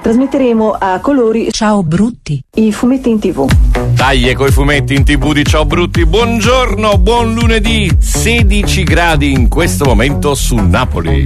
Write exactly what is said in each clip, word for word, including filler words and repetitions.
Trasmetteremo a colori Ciao Brutti, i fumetti in tv. Taglie coi fumetti in tv di Ciao Brutti. Buongiorno, buon lunedì. sedici gradi in questo momento su Napoli.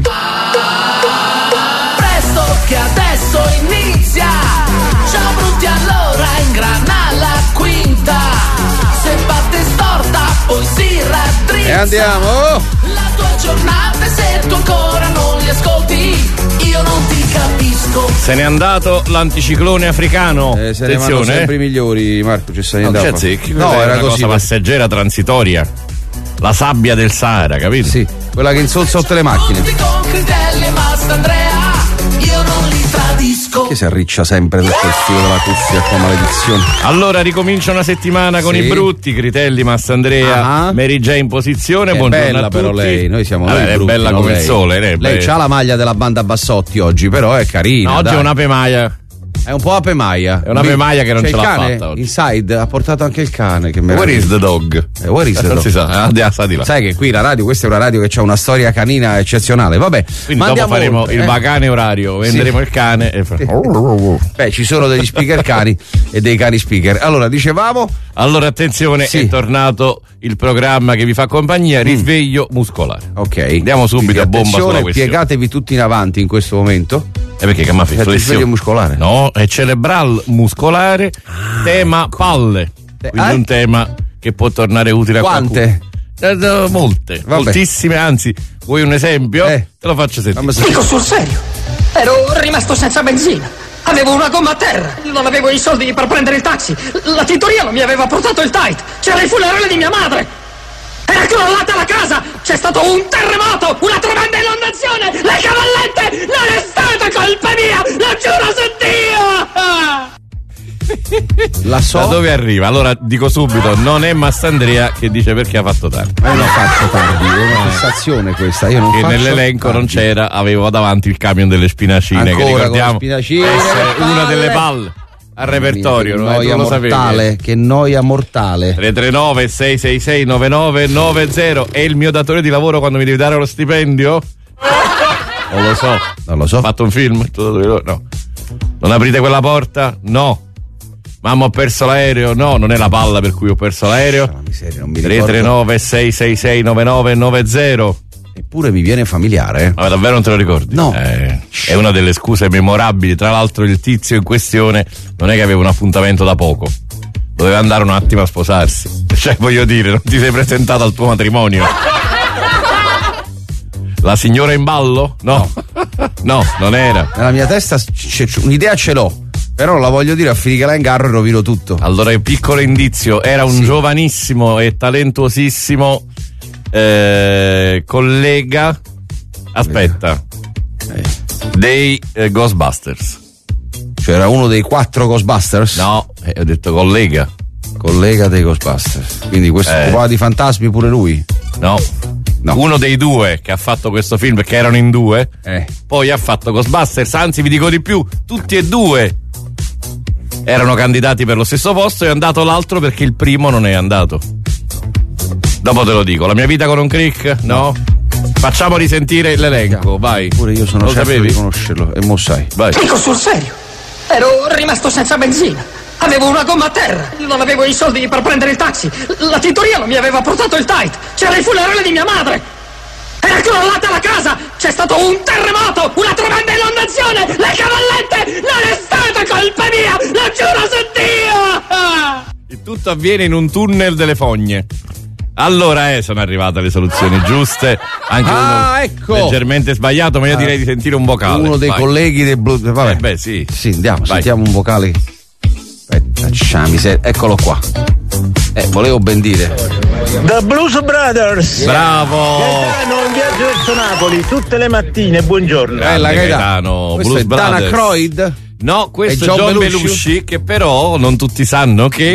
Presto che adesso inizia. Ciao Brutti, allora ingrana la quinta. Se batte storta poi si raddrizza. E andiamo. La tua giornata, se tu ancora non li ascolti, io non ti capisco. Se n'è andato l'anticiclone africano. Eh, se ne vanno sempre i migliori, Marco, ci stai no, andando. No, era una così, cosa passeggera transitoria. La sabbia del Sahara, capito? Sì, quella che insolza tutte le macchine. Con Critelli e Mastandrea, io non li tradisco. Che si arriccia sempre tutto il filo della cuffia, con maledizione. Allora ricomincia una settimana con sì. i brutti, Critelli, Mastandrea, uh-huh. Mary J in posizione. È buongiorno bella a tutti. Però lei, noi siamo Vabbè, noi è brutti, bella come lei. il sole. Lei, lei c'ha la maglia della banda Bassotti oggi, però è carina. No, oggi dai. è una pemaia. È un po' a pemaia. È una pemaia che non c'è ce il l'ha cane, fatta oggi. Inside ha portato anche il cane. Che Where is the dog? Eh, where is the non dog? si sa, andiamo a di là. Sai che qui la radio, questa è una radio che ha una storia canina eccezionale. Vabbè, quindi dopo faremo oltre, il eh? bacane orario, venderemo sì. il cane e fa... Beh, ci sono degli speaker cani e dei cani speaker. Allora, dicevamo. Allora, attenzione, sì. È tornato il programma che vi fa compagnia, Risveglio mm. muscolare. Ok. Andiamo subito a bomba sulla questione. Piegatevi tutti in avanti in questo momento. E perché che mi ha fatto risveglio muscolare? No, è cerebral muscolare, ah, tema ecco. palle. Quindi eh? un tema che può tornare utile a quante? qualcuno. Eh, molte, Vabbè. moltissime, anzi, vuoi un esempio? Eh. Te lo faccio sentire. Dico sul serio, ero rimasto senza benzina. Avevo una gomma a terra, non avevo i soldi per prendere il taxi. La tintoria non mi aveva portato il tight. C'era il funerale di mia madre. Era crollata la casa! C'è stato un terremoto! Una tremenda inondazione! Le cavallette! Non è stata colpa mia! Lo giuro su Dio! La so. Da dove arriva? Allora dico subito, non è Mastandrea che dice perché ha fatto tardi. Ma io non faccio tardi, è una fissazione questa. Io non che faccio nell'elenco tardi. non c'era, avevo davanti il camion delle spinacine. Ancora che ricordiamo con le spinacine, essere palle. una delle palle al repertorio. Che non noia lo mortale, sapevi. che noia mortale. tre tre nove sei sei sei nove nove nove zero è il mio datore di lavoro quando mi devi dare lo stipendio? Non lo so. Non lo so. Ho fatto un film? No. Non aprite quella porta? No. Mamma, ho perso l'aereo? No, non è la palla per cui ho perso l'aereo. Miseria, non mi tre tre nove sei sei sei nove nove nove zero Eppure mi viene familiare. Ma davvero non te lo ricordi? No. Eh, è una delle scuse memorabili. Tra l'altro il tizio in questione non è che aveva un appuntamento da poco. Doveva andare un attimo a sposarsi. Cioè, voglio dire, non ti sei presentato al tuo matrimonio. La signora in ballo? No. No, no non era. Nella mia testa c'è, un'idea ce l'ho. Però non la voglio dire, a finire là in garro e rovino tutto. Allora, un piccolo indizio. Era un sì. giovanissimo e talentuosissimo Eh, collega aspetta eh. dei eh, Ghostbusters. Cioè era uno dei quattro Ghostbusters? No, eh, ho detto collega collega dei Ghostbusters, quindi questo eh. occupava di fantasmi pure lui? No. no uno dei due che ha fatto questo film, perché erano in due eh. poi ha fatto Ghostbusters, anzi vi dico di più, tutti e due erano candidati per lo stesso posto e è andato l'altro perché il primo non è andato. Dopo te lo dico. La mia vita con un click? No? Facciamo risentire l'elenco, vai. Pure io sono lo certo sapevi? di conoscerlo e mo sai. Vai. Dico sul serio, ero rimasto senza benzina. Avevo una gomma a terra, non avevo i soldi per prendere il taxi. La tintoria non mi aveva portato il tight. C'era il funerale di mia madre. Era crollata la casa! C'è stato un terremoto! Una tremenda inondazione! Le cavallette! Non è stata colpa mia! Lo giuro su Dio! Il tutto avviene in un tunnel delle fogne. Allora, eh, sono arrivate le soluzioni giuste. Anche ah, uno ecco. leggermente sbagliato, ma io direi di sentire un vocale. Uno dei vai. colleghi del Blue. Vabbè. Eh beh, sì. Sì, andiamo, vai. sentiamo un vocale. Aspetta, ciami, eccolo qua. Eh, volevo ben dire. The Blues Brothers. Bravo. Gaetano in viaggio verso Napoli tutte le mattine, buongiorno. Bella Gaetano. Questo Blues è Brothers. Dana Croyd? No, questo è è John, John Belushi? Belushi, che però non tutti sanno che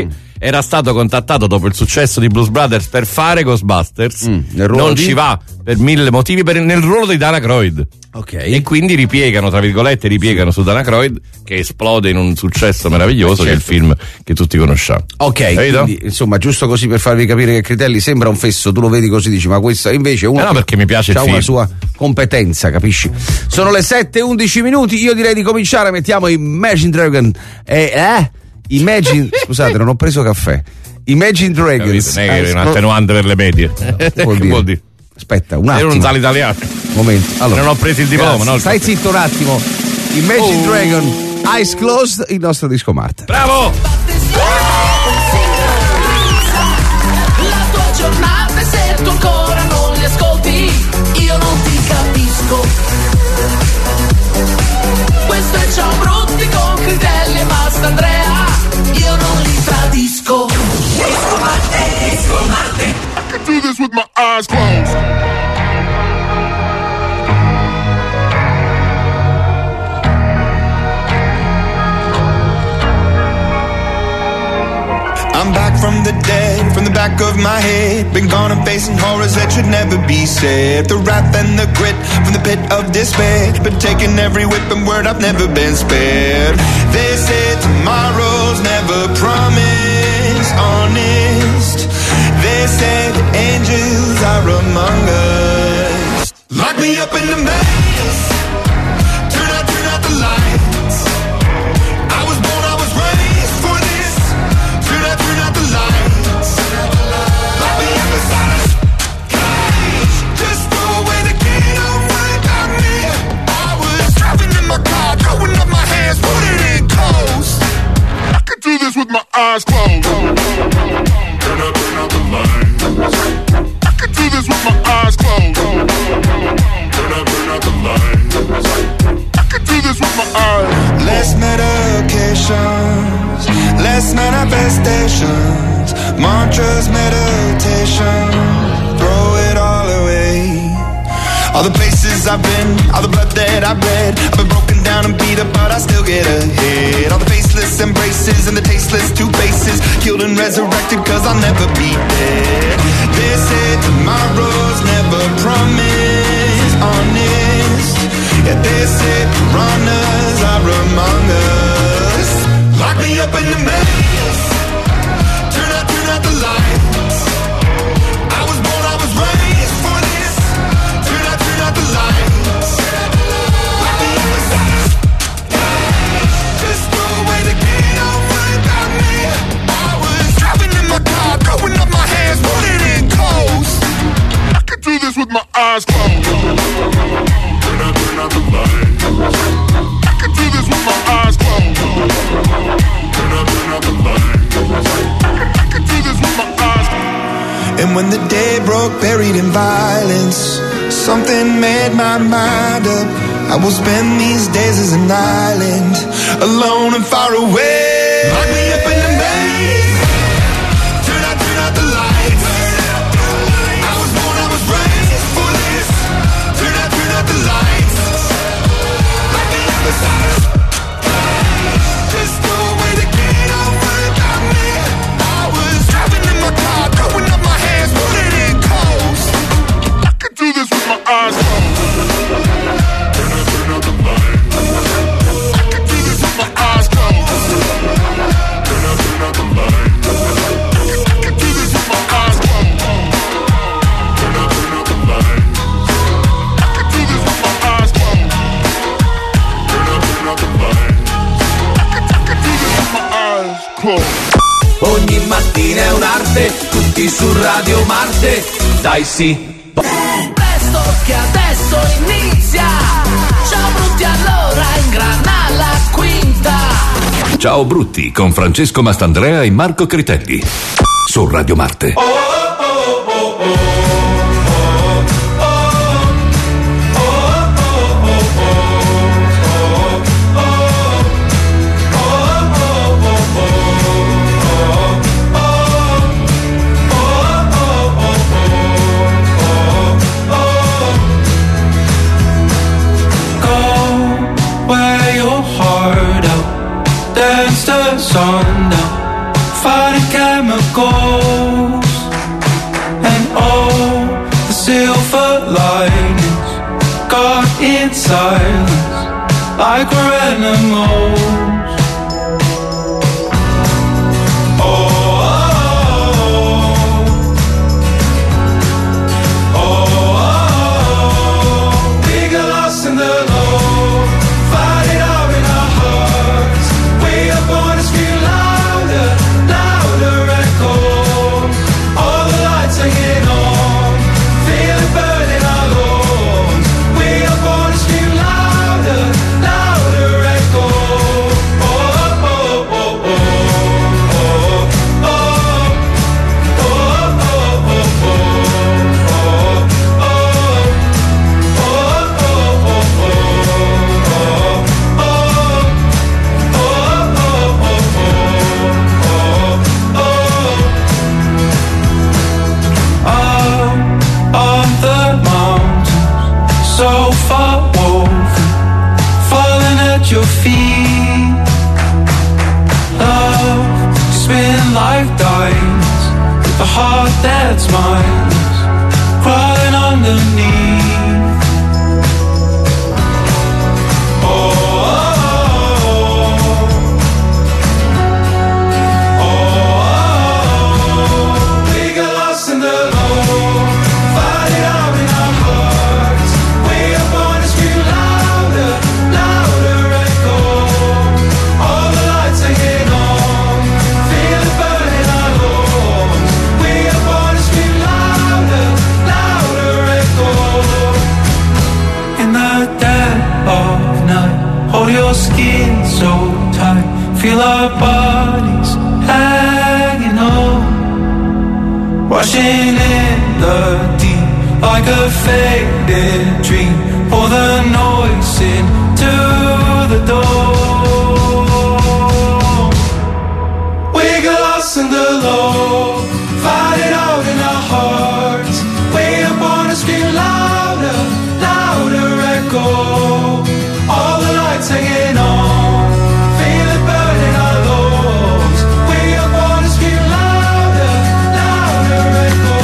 era stato contattato dopo il successo di Blues Brothers per fare Ghostbusters, Mm, nel ruolo non di- ci va per mille motivi, per, nel ruolo di Dana Aykroyd. Ok. E quindi ripiegano, tra virgolette, ripiegano su Dana Aykroyd, che esplode in un successo meraviglioso, Eh, che è il certo. film che tutti conosciamo. Ok, Capito? quindi, insomma, giusto così per farvi capire che Critelli sembra un fesso, tu lo vedi così, dici, ma questo invece uno Eh no, perché mi piace il ha film. una sua competenza, capisci? Sono le sette e undici minuti, io direi di cominciare, mettiamo Imagine Dragon. Eh, eh? Imagine, scusate, non ho preso caffè. Imagine Dragons. Capito? Non è che è un Eh, attenuante per le medie. che Che vuol dire? vuol dire? Aspetta, un Io attimo. non sale italiano. Momento. Allora, Non ho preso il diploma, grazie. no? Stai zitto un attimo. Imagine Oh. Dragon, Eyes Closed, il nostro disco Marte. Bravo! La tua giornata e se tu ancora non li ascolti, io non ti capisco. Questo è Ciao Brutti con Critelli e Mastandrea, io non li tradisco. Disco Marte, Disco Marte. I can do this with my eyes closed. I'm back from the dead, from the back of my head. Been gone and facing horrors that should never be said. The wrath and the grit from the pit of despair. Been taking every whip and word, I've never been spared. They say tomorrow's never promised, honest. They say the angels are among us. Lock me up in the maze. Turn out, turn out the lights. I was born, I was raised for this. Turn out, turn out the lights. Lock me up inside a cage. Just throw away the key, don't worry about me. I was driving in my car, throwing up my hands, put it in close. I can do this with my eyes closed. Turn out, turn out the lights. I can do this with my eyes closed. Turn out, turn out the lights. I can do this with my eyes. Less medications, less manifestations, mantras, meditation, throw it all away. All the places I've been, all the blood that I've bled, I've been broken down and beat up, but I still get ahead. All the faceless embraces and the tasteless two faces, killed and resurrected cause I'll never be dead. They say tomorrow's never promised, honest. Yeah, they say piranhas are among us. Lock me up in the maze. Turn out, turn out the lights. I was born, I was raised for this. Turn out, turn out the lights. Lock me up inside a cage. Just throw away the key, don't worry about me. I was driving in my car, throwing up my hands, put it in close. I can do this with my eyes closed. Turn out, turn out the lights. I can do this with my eyes closed. Turn out, turn out the lights. I can do this with my eyes closed. And when the day broke, buried in violence, something made my mind up. I will spend these days as an island, alone and far away. Lock me up in the maze. Turn out, turn out the lights. I was born, I was raised for this. Turn out, turn out the lights. Lock me up inside a cage. Just throw away the key, don't worry about me. I was driving in my car, throwing up my hands, put it in close. I can do this with my eyes closed. Turn out, turn out the lights. I can do this with my eyes closed. Turn out, turn out the lights. I can do this with my eyes closed. Turn out, turn out the lights. I can do this with my eyes closed. Turn out, turn out the lights. I can, I can do this with my eyes closed. Ogni mattina è un'arte, tutti su Radio Marte, dai sì. Presto che adesso inizia, ciao Brutti allora ingrana la quinta. Ciao Brutti con Francesco Mastandrea e Marco Critelli su Radio Marte. Wear your heart out, dance the sun down, fight again. like we're animals. Your feet, love, spin lifetimes with a heart that's mine, crawling underneath. Oh, oh, oh, oh, oh. We got lost in the low, find it out in our hearts. We are born to scream louder, louder. Hold your skin so tight, feel our bodies hanging on, rushing in the deep like a faded dream. Pour the noise into the door. We got lost in the low, find it out in our hearts. We are born to scream louder, louder echo. All the lights hanging on, feel it burning our lungs. We are born to scream louder, louder echo.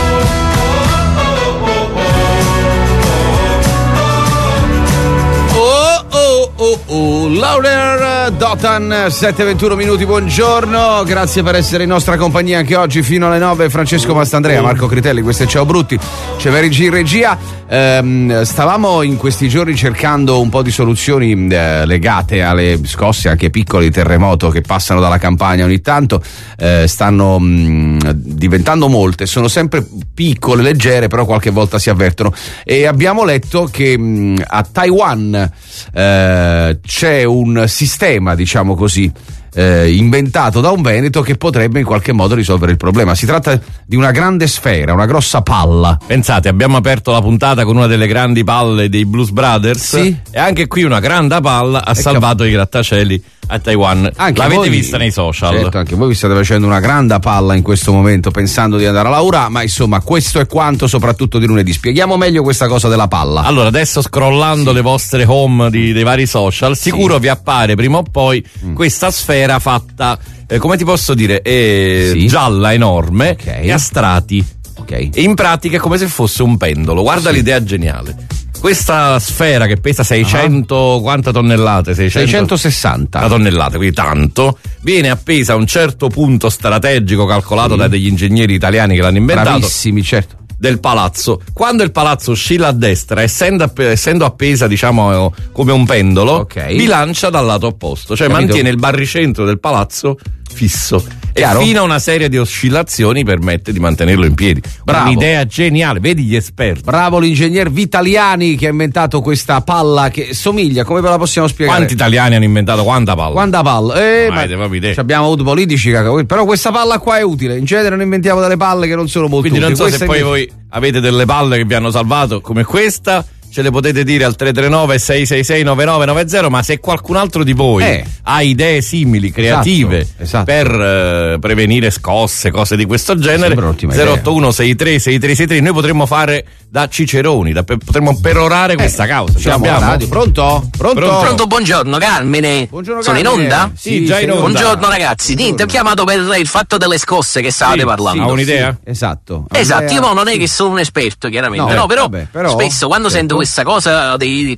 Oh oh oh oh, Louder Dotan, sette e ventuno minuti, buongiorno, grazie per essere in nostra compagnia anche oggi fino alle nove. Francesco Mastandrea, Marco Critelli, questo è Ciao Brutti, Ceveri G in regia. Ehm, stavamo in questi giorni cercando un po' di soluzioni eh, legate alle scosse anche piccole di terremoto che passano dalla Campania ogni tanto, eh, stanno mh, diventando molte, sono sempre piccole, leggere, però qualche volta si avvertono, e abbiamo letto che mh, a Taiwan eh, c'è un sistema, diciamo così, Eh, inventato da un veneto che potrebbe in qualche modo risolvere il problema. Si tratta di una grande sfera, una grossa palla. Pensate, abbiamo aperto la puntata con una delle grandi palle dei Blues Brothers, sì? E anche qui una grande palla ha e salvato cap- i grattacieli a Taiwan. Anche L'avete voi, vista nei social? Certo, anche voi vi state facendo una grande palla in questo momento pensando di andare a lavorare, ma insomma questo è quanto, soprattutto di lunedì. Spieghiamo meglio questa cosa della palla. Allora, adesso scrollando sì. le vostre home di, dei vari social, sicuro sì. vi appare prima o poi mm. questa sfera fatta, eh, come ti posso dire, è sì. gialla, enorme, okay. e a strati. Okay. E in pratica è come se fosse un pendolo. Guarda sì. l'idea geniale. Questa sfera che pesa seicento, uh-huh. quante tonnellate? seicento, seicentosessanta tonnellate, quindi tanto, viene appesa a un certo punto strategico calcolato sì. da degli ingegneri italiani che l'hanno inventato. Bravissimi, certo. Del palazzo. Quando il palazzo oscilla a destra, essendo, app- essendo appesa, diciamo, come un pendolo, okay. bilancia dal lato opposto, cioè Capito. mantiene il baricentro del palazzo fisso. Chiaro? E fino a una serie di oscillazioni permette di mantenerlo in piedi. Bravo. Un'idea geniale, vedi gli esperti. Bravo l'ingegner Vitaliani che ha inventato questa palla che somiglia, come ve la possiamo spiegare? Quanti italiani hanno inventato quanta palla? Quanta palla? Eh, ma ma abbiamo avuto politici, però questa palla qua è utile. In genere noi inventiamo delle palle che non sono molto Quindi utili. non so questa se poi voi avete delle palle che vi hanno salvato come questa, ce le potete dire al tre tre nove sei sei sei nove nove nove zero, ma se qualcun altro di voi eh. ha idee simili, creative, esatto, esatto. per uh, prevenire scosse, cose di questo genere, zero otto uno sei tre sei tre sei tre, noi potremmo fare da ciceroni, da, potremmo perorare eh. questa causa. Ce l'abbiamo? Radio. Pronto? Pronto? Pronto? Pronto, buongiorno Carmine. Buongiorno, Sono Carmine. in onda? Sì, sì, già in onda. Buongiorno ragazzi, niente, ho chiamato per il fatto delle scosse che stavate sì, parlando. Sì, ha un'idea? Sì, esatto. Esatto, io non è che sono un esperto chiaramente, no, no, però, vabbè, però spesso quando certo. sento questa cosa dei,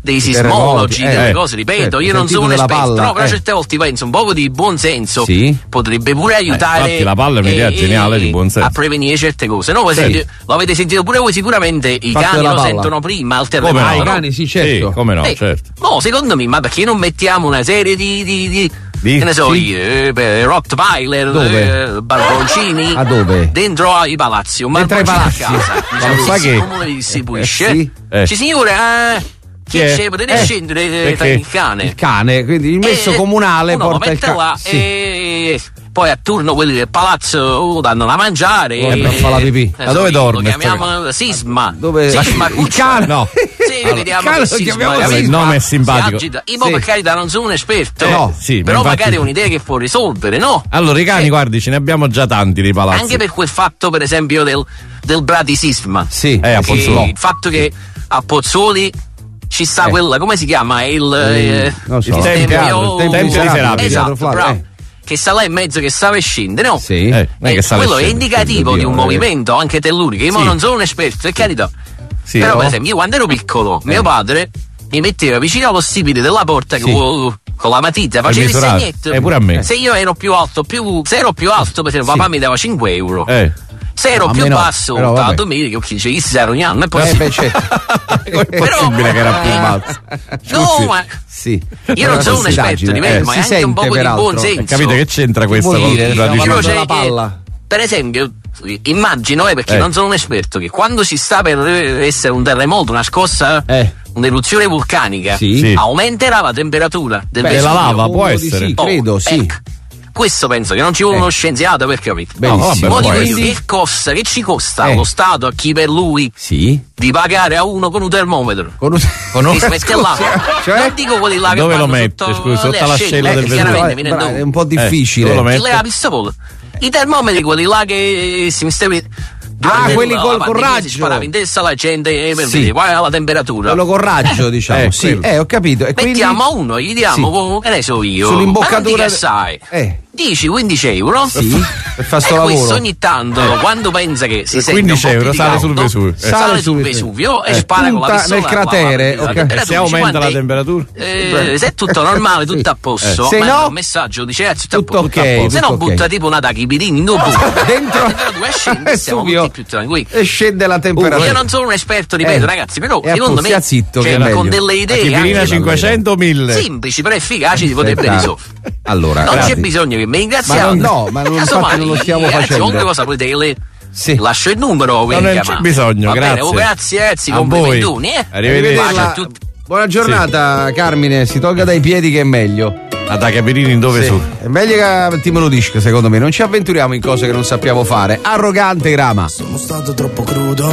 dei sismologi, eh, delle eh, cose, ripeto, certo, io non sono un della esperto, palla, no, però eh. certe volte penso un po' di buon senso Sì. potrebbe pure aiutare. infatti la palla è un'idea eh, geniale di buon senso. a prevenire certe cose. No, per Sì. esempio, lo avete sentito pure voi sicuramente, i Fatto cani della lo palla. sentono prima al Come terremoto. no? Ah, i no? cani, sì, certo. Sì, come no, Eh, certo. no, secondo me, ma perché non mettiamo una serie di, di, di, Di? che ne so, Sì. io, eh, beh, Rottweiler, Dove? eh, barboncini, A dove? dentro ai palazzi, un Dentro ai barboncino a palazzi. casa, Ma diciamo non sa così, che- come li distribuisce. Eh, sì. Eh. Ci signore, eh, Chi che è? c'è, potete Eh, scendere eh, perché? tra il cane. Il cane, quindi il messo Eh, comunale uno lo porta il mette cane. là Sì. e poi a turno quelli del palazzo oh, danno da mangiare Eh, e, per fare la pipì. eh, Ma dove lo dorme chiamiamo Sisma. Dove- Sisma il Cuccia. cane? No. Sì, Allora, vediamo il cane che lo Sisma, chiamiamo capito? Sisma. Il nome è simpatico. Si agita. Io Sì. per carità non sono un esperto, Eh, no. sì, ma però infatti- magari è un'idea che può risolvere, no? Allora, i cani, guardi, ce ne abbiamo già tanti nei palazzi. Anche per quel fatto, per esempio, del, del bradisisma. Sì. Eh, a Che Pozzuoli. il fatto che a Pozzuoli ci sta Eh. quella, come si chiama? Il, eh, non so, il tempio- il tempio di Serapis. Esatto, Teatro Flavio, bravo. eh. Che sta là in mezzo, che stava e scende, no? Sì. Eh, non è che Eh, sale quello è scende. indicativo Oddio, di un eh. movimento anche tellurico. Io mo Sì. non sono un esperto, per carità. Sì, Però, no? per esempio, io quando ero piccolo, mio padre mi metteva vicino allo stipite della porta Sì. con, con la matita, faceva il misurato. segnetto. Eh, pure a me. Se io ero più alto, più, se ero più alto, per esempio, Sì. papà mi dava cinque euro. Eh. Se ero No, a più me no, basso, però la vabbè. domenica, che dice, si era ogni anno, è Eh, possibile. beh, certo. Com'è possibile che era più basso? No, ma Sì. io non sono un esperto, ripeto, eh, ma si è anche un po' sente, di buon peraltro. senso. Hai capito che c'entra questa vuol con dire? la Stiamo diciamo- parlando Cioè della che, palla. per esempio, immagino, eh, perché Eh. non sono un esperto, che quando si sta per essere un terremoto, una scossa, Eh. un'eruzione vulcanica, Sì. Sì. aumenterà la temperatura del Beh, Vesuvio. della lava, può Uno di essere. Sì, Oh, credo, sì. ecco. Questo penso che non ci vuole Eh. uno scienziato per capire. Benissimo. No, vabbè, Mo può dico essere. io, che costa, che ci costa Eh. allo Stato, a chi per lui, Sì. di pagare a uno con un termometro? Con un... Con un- Che si mette là. Cioè? Non dico quelli là che Dove lo vanno mette, sotto, scusa, sotto le l'ascella ascelle, del eh, Vesuvio? chiaramente mi Bra- rendo è un po' dove difficile. lo metti? Chi le ha visto voi? I termometri, quelli là che si mettevano. Ah, quelli col- col Si raggio. sparava in testa alla gente e per Sì. vedere qual è la temperatura. Quello con raggio, diciamo. Eh, sì. quello. Eh, ho capito. E quindi... Mettiamo a uno, gli diamo, che ne so io. Sull'imboccatura- Quanti che sai? Eh. dieci quindici euro. Sì, per fare sto e questo lavoro. ogni tanto, quando pensa che si Per sente un quindici po' più euro di sale sul caldo, Vesuvio. Eh. sale Sale sul sul Vesuvio e eh, spara con la punta pistola nel la- la- cratere, la- ok. la E temperatura. se aumenta la Quanti- temperatura? Eh, se è tutto normale, tutto a posto, Eh. Se manda no- un messaggio, dice eh, tutto, Tutto a posto. ok, Se tutto no ok. butta tipo una tachipirina in due punti. Dentro La temperatura scende e siamo Vesuvio. tutti più tranquilli. E scende la temperatura. Io non sono un esperto, ripeto, Eh. ragazzi, però E secondo appunto, me stia zitto, che cioè, è meglio. con delle idee Chipirina anche cinquecento o mille? semplici però efficaci si potrebbe Aspetta. risolvere. Allora, Non grazie. c'è bisogno che mi ringraziate. Ma non- no, ma non- infatti non lo stiamo ragazzi, facendo. qualunque cosa volete che le Sì. lascio il numero. No, non c'è bisogno, Va grazie. Bene, oh, grazie, ragazzi, A complimentoni, voi. eh. Arrivederci. Bacio a Arrivederla. tutti. Buona giornata, Carmine. Si tolga dai piedi che è meglio. A da Capirini in dove Sì. su? È meglio che ti me lo dici, secondo me. Non ci avventuriamo in cose che non sappiamo fare. Arrogante Grama. Sono stato troppo crudo,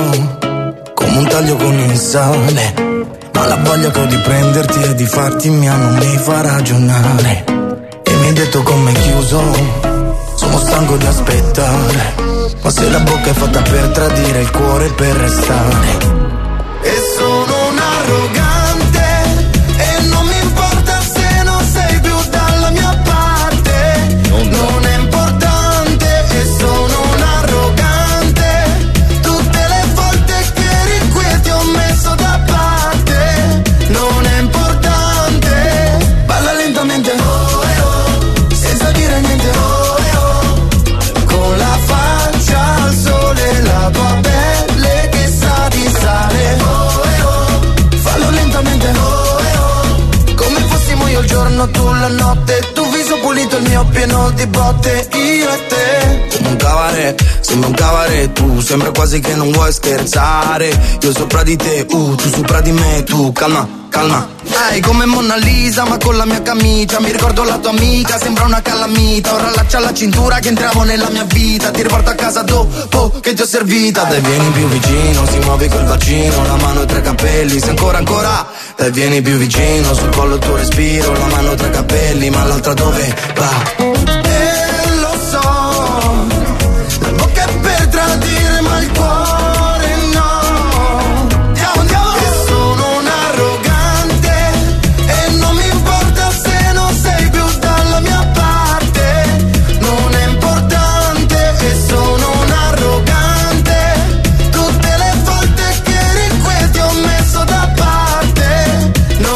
come un taglio con il sale. Ma la voglia che ho di prenderti e di farti mia non mi fa ragionare. E mi hai detto come chiuso, sono stanco di aspettare. Ma se la bocca è fatta per tradire, il cuore per restare. E sono un arrogante, e non mi importa se non sei più dalla mia parte. Non è importante, e sono un arrogante. Tutte le volte che eri qui ti ho messo da parte. Non è importante. Balla lentamente, oh, eh, oh, senza dire niente, oh, eh, oh. Con la faccia al sole, la tua pelle che sa di sale, oh, eh, oh. Fallo lentamente, oh, eh, oh. Come fossimo io il giorno, tu la notte. Tu viso pulito, il mio pieno di botte. Io e te, come un cabaret, sembra un cabaret. Tu sembra quasi che non vuoi scherzare. Io sopra di te, uh, tu sopra di me. Tu calma, calma. Hai come Mona Lisa ma con la mia camicia. Mi ricordo la tua amica, sembra una calamita. Ora allaccia la cintura che entriamo nella mia vita. Ti riporto a casa dopo che ti ho servita. Dai vieni più vicino, si muovi col bacino. La mano tra i capelli, se ancora ancora. Dai vieni più vicino, sul collo il tuo respiro. La mano tra i capelli, ma l'altra dove va? E lo so, la bocca è per tradire ma il cuore no. Andiamo, andiamo. E sono un arrogante, e non mi importa se non sei più dalla mia parte. Non è importante, e sono un arrogante. Tutte le volte che eri qui ti ho messo da parte. Non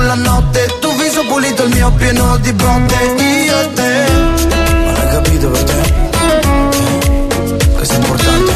la notte, tu viso pulito, il mio pieno di botte, io e te. Non hai capito per te? Eh, questo è importante.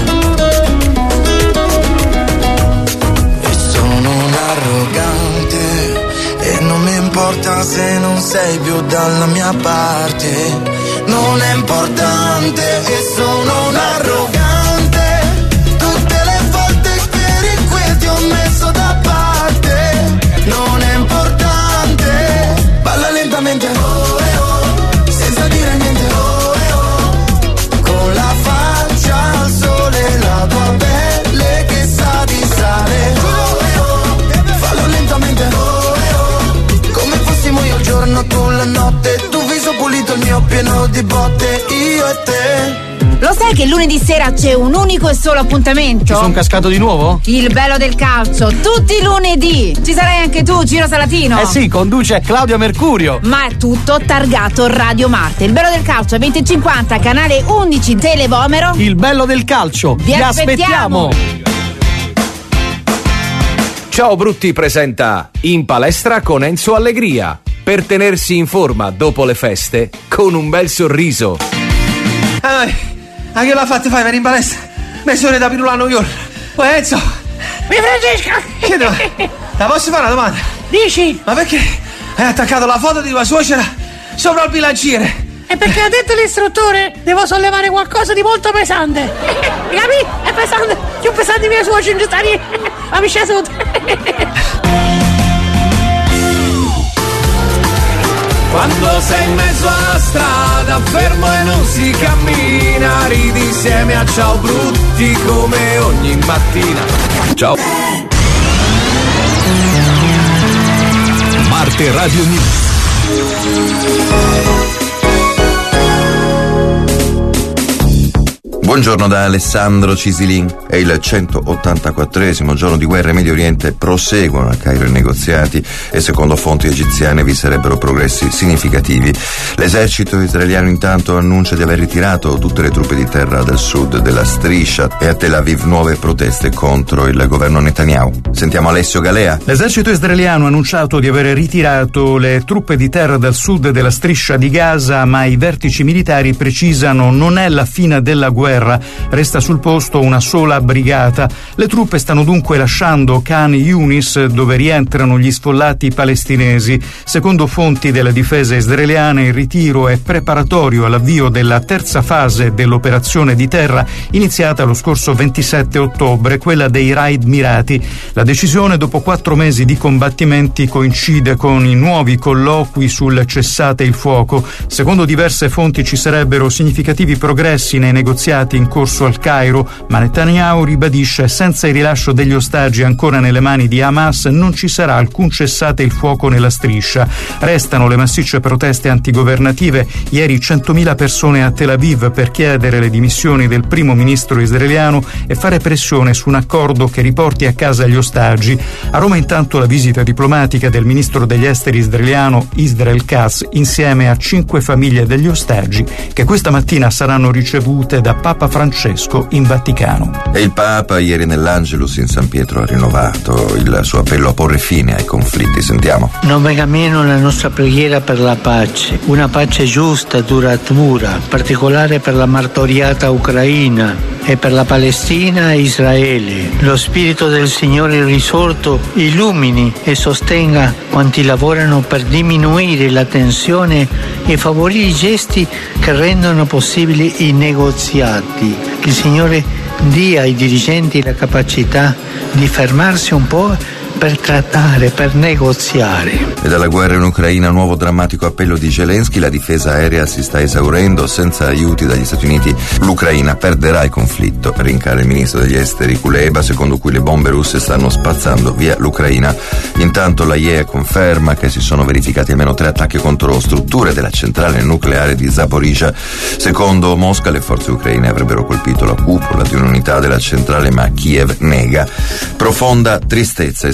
E sono un arrogante e non mi importa se non sei più dalla mia parte. Non è importante e sono un arrogante. Tutte le volte che qui ti ho messo da parte. Non è importante. Balla lentamente, oh eh oh, senza dire niente, oh eh oh. Con la faccia al sole, la tua pelle che sa di sale, oh eh oh. Fallo lentamente, oh eh oh. Come fossimo io il giorno, tu la notte, tu viso pulito, il mio pieno di botte, io e te. Lo sai che lunedì sera c'è un unico e solo appuntamento? Ci sono cascato di nuovo? Il bello del calcio, tutti i lunedì. Ci sarai anche tu, Gino Salatino? Eh sì, conduce Claudio Mercurio. Ma è tutto targato Radio Marte. Il bello del calcio, venti e cinquanta, canale undici, Televomero. Il bello del calcio, vi, vi aspettiamo. aspettiamo. Ciao Brutti presenta In Palestra con Enzo Allegria, per tenersi in forma dopo le feste con un bel sorriso. Ah, ma che l'ha fatto fare per in palestra? Mezz'ora da Pirula a New York. Poi Enzo, mi Francesca! Che devo? La posso fare una domanda? Dici? Ma perché hai attaccato la foto di tua suocera sopra il bilanciere? E perché ha detto l'istruttore devo sollevare qualcosa di molto pesante. Mi capi? È pesante, più pesante di mia suocera in giusta lì. Ma mi scesa tutto. Quando sei in mezzo alla strada, fermo e non si cammina, ridi insieme a Ciao Brutti come ogni mattina. Ciao. Marte Radio News. Buongiorno da Alessandro Cisilin. È il centottantaquattresimo giorno di guerra in Medio Oriente, proseguono a Cairo i negoziati e secondo fonti egiziane vi sarebbero progressi significativi. L'esercito israeliano intanto annuncia di aver ritirato tutte le truppe di terra del sud della striscia e a Tel Aviv nuove proteste contro il governo Netanyahu. Sentiamo Alessio Galea. L'esercito israeliano ha annunciato di aver ritirato le truppe di terra dal sud della striscia di Gaza, ma i vertici militari precisano non è la fine della guerra. Resta sul posto una sola brigata. Le truppe stanno dunque lasciando Khan Yunis, dove rientrano gli sfollati palestinesi. Secondo fonti della difesa israeliana, il ritiro è preparatorio all'avvio della terza fase dell'operazione di terra iniziata lo scorso ventisette ottobre, quella dei raid mirati. La decisione, dopo quattro mesi di combattimenti, coincide con i nuovi colloqui sul cessate il fuoco. Secondo diverse fonti ci sarebbero significativi progressi nei negoziati in corso al Cairo, ma Netanyahu ribadisce: senza il rilascio degli ostaggi ancora nelle mani di Hamas non ci sarà alcun cessate il fuoco nella striscia. Restano le massicce proteste antigovernative. Ieri centomila persone a Tel Aviv per chiedere le dimissioni del primo ministro israeliano e fare pressione su un accordo che riporti a casa gli ostaggi. A Roma intanto la visita diplomatica del ministro degli esteri israeliano Israel Katz insieme a cinque famiglie degli ostaggi che questa mattina saranno ricevute da Papa Francesco in Vaticano. E il Papa ieri nell'Angelus in San Pietro ha rinnovato il suo appello a porre fine ai conflitti. Sentiamo. Non venga meno la nostra preghiera per la pace, una pace giusta, duratura, particolare per la martoriata Ucraina e per la Palestina e Israele. Lo Spirito del Signore risorto illumini e sostenga quanti lavorano per diminuire la tensione e favorire i gesti che rendono possibili i negoziati. Il Signore dia ai dirigenti la capacità di fermarsi un po' per trattare, per negoziare. E dalla guerra in Ucraina, nuovo drammatico appello di Zelensky: la difesa aerea si sta esaurendo, senza aiuti dagli Stati Uniti l'Ucraina perderà il conflitto. Rincara il ministro degli esteri Kuleba, secondo cui le bombe russe stanno spazzando via l'Ucraina. Intanto l'A I E A conferma che si sono verificati almeno tre attacchi contro strutture della centrale nucleare di Zaporizhzhia. Secondo Mosca, le forze ucraine avrebbero colpito la cupola di un'unità della centrale, ma Kiev nega. Profonda tristezza è stata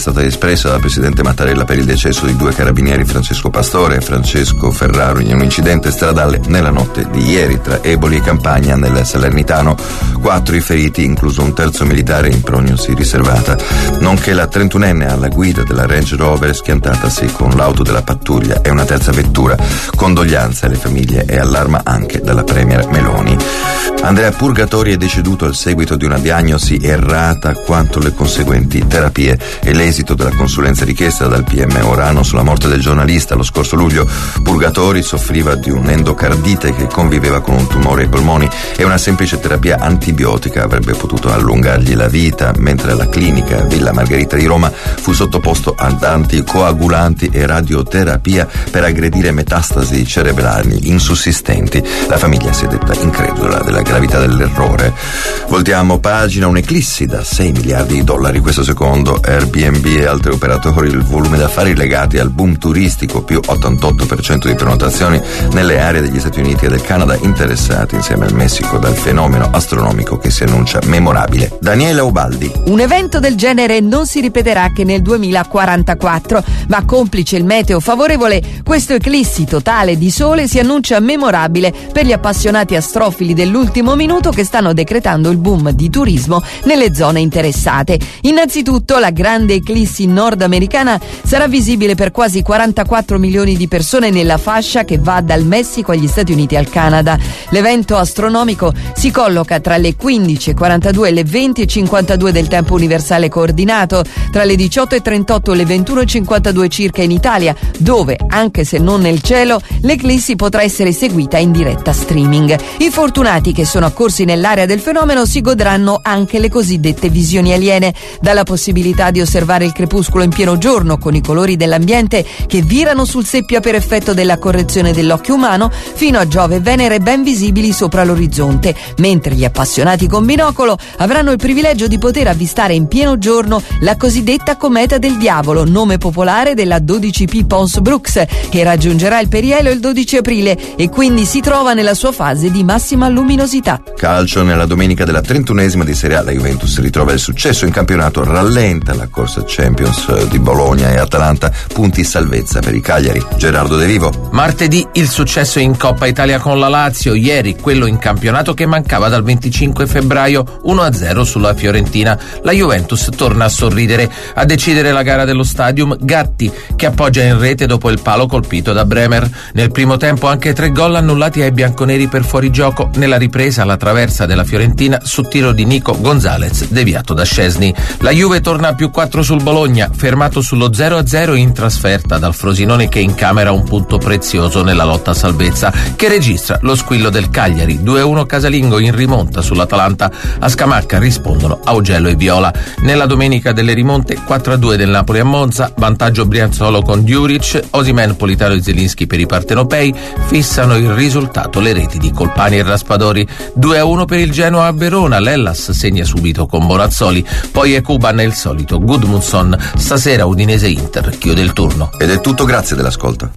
stata espressa dal presidente Mattarella per il decesso di due carabinieri, Francesco Pastore e Francesco Ferraro, in un incidente stradale nella notte di ieri tra Eboli e Campagna nel Salernitano. Quattro i feriti, incluso un terzo militare in prognosi riservata, nonché la trentunenne alla guida della Range Rover schiantatasi con l'auto della pattuglia e una terza vettura. Condoglianze alle famiglie e allarma anche dalla premier Meloni. Andrea Purgatori è deceduto al seguito di una diagnosi errata quanto le conseguenti terapie e l'esito della consulenza richiesta dal P M Orano sulla morte del giornalista lo scorso luglio. Purgatori soffriva di un'endocardite che conviveva con un tumore ai polmoni e una semplice terapia antibiotica avrebbe potuto allungargli la vita, mentre alla clinica Villa Margherita di Roma fu sottoposto ad anticoagulanti e radioterapia per aggredire metastasi cerebrali insussistenti. La famiglia si è detta incredula della gravità dell'errore. Voltiamo pagina. Un'eclissi da sei miliardi di dollari, questo secondo Airbnb e altri operatori. Il volume d'affari legati al boom turistico, più ottantotto per cento di prenotazioni nelle aree degli Stati Uniti e del Canada interessati insieme al Messico dal fenomeno astronomico che si annuncia memorabile. Daniela Ubaldi. Un evento del genere non si ripeterà che nel duemilaquarantaquattro, ma complice il meteo favorevole, questo eclissi totale di sole si annuncia memorabile per gli appassionati astrofili dell'ultimo minuto che stanno decretando il boom di turismo nelle zone interessate. Innanzitutto la grande eclissi nordamericana sarà visibile per quasi quarantaquattro milioni di persone nella fascia che va dal Messico agli Stati Uniti al Canada. L'evento astronomico si colloca tra le quindici e quarantadue e le venti e cinquantadue del tempo universale coordinato, tra le diciotto e trentotto e le ventuno e cinquantadue circa in Italia, dove, anche se non nel cielo, l'eclissi potrà essere seguita in diretta streaming. I fortunati che sono accorsi nell'area del fenomeno si godranno anche le cosiddette visioni aliene, dalla possibilità di osservare il crepuscolo in pieno giorno con i colori dell'ambiente che virano sul seppia per effetto della correzione dell'occhio umano, fino a Giove e Venere ben visibili sopra l'orizzonte, mentre gli appassionati con binocolo avranno il privilegio di poter avvistare in pieno giorno la cosiddetta cometa del diavolo, nome popolare della dodici P Pons Brooks, che raggiungerà il periello il dodici aprile e quindi si trova nella sua fase di massima luminosità. Calcio. Nella domenica della trentunesima di Serie A la Juventus ritrova il successo in campionato, rallenta la corsa Champions di Bologna e Atalanta, punti salvezza per i Cagliari. Gerardo De Vivo. Martedì il successo in Coppa Italia con la Lazio, ieri quello in campionato che mancava dal venticinque febbraio, uno a zero sulla Fiorentina. La Juventus torna a sorridere. A decidere la gara dello Stadium Gatti, che appoggia in rete dopo il palo colpito da Bremer. Nel primo tempo anche tre gol annullati ai bianconeri per fuorigioco. Nella ripresa la traversa della Fiorentina su tiro di Nico Gonzalez deviato da Szczesny. La Juve torna a più quattro sul Bologna, fermato sullo zero a zero in trasferta dal Frosinone, che incamera un punto prezioso nella lotta a salvezza, che registra lo squillo del Cagliari. due a uno casalingo in rimonta sull'Atalanta. A Scamacca rispondono Augello e Viola. Nella domenica delle rimonte, quattro a due del Napoli a Monza, vantaggio Brianzolo con Djuric, Osimhen, Politano e Zelinski per i partenopei fissano il risultato le reti di Colpani e Raspadori. due a uno per il Genoa a Verona, l'Hellas segna subito con Bonazzoli, poi è Cuban e il solito Gudmundsson. Stasera Udinese-Inter chiude il turno. Ed è tutto, grazie dell'ascolto.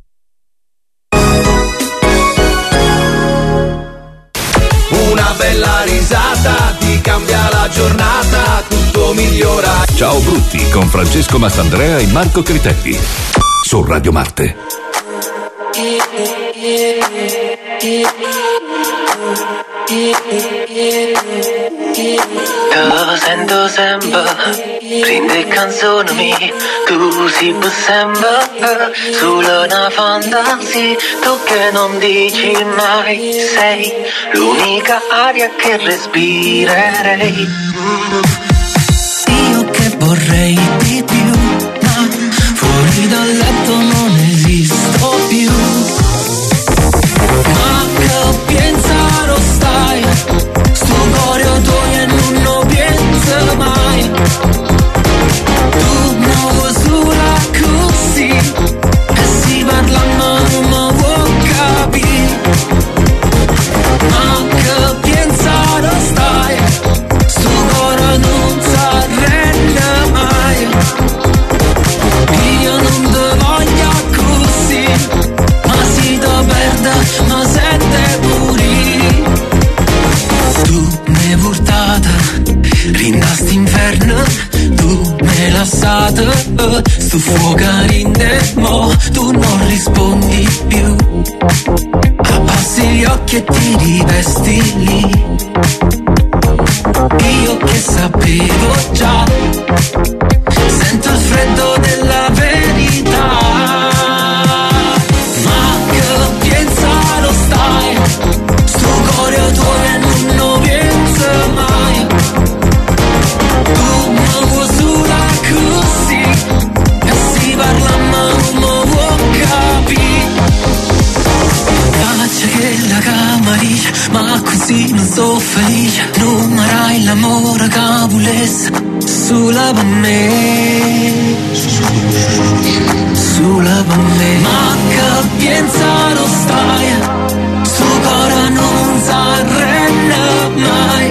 Una bella risata ti cambia la giornata, tutto migliora. Ciao Brutti con Francesco Mastandrea e Marco Critelli su Radio Marte. Io sento sempre, prende canzoni mie, così per sempre, solo una fantasia, tu che non dici mai, sei l'unica aria che respirerei. Io che vorrei di più, ma fuori dal letto non esisto più. Ma che pensare stai, sto cuore tuo e non lo penso mai. Tu muovo sola così, e si parla ma non mi vuoi capire. Ma che pensare stai, sto cuore non si arrende mai. sto fuocarinde, mo tu non rispondi più. Abbassi gli occhi e ti rivesti lì. Io che sapevo già, sento il freddo della verità. Ma che piensa lo stai, sto cuore tuo e non lo pensa mai. Tu mi vuoi sulla così, e si parla ma non mi vuoi capire. Faccia che la camariglia, ma così non sto felice. Non marai l'amore che volesse sulla per me, sulla per me. Ma che pensa lo stai, sto cuore non si arrende mai.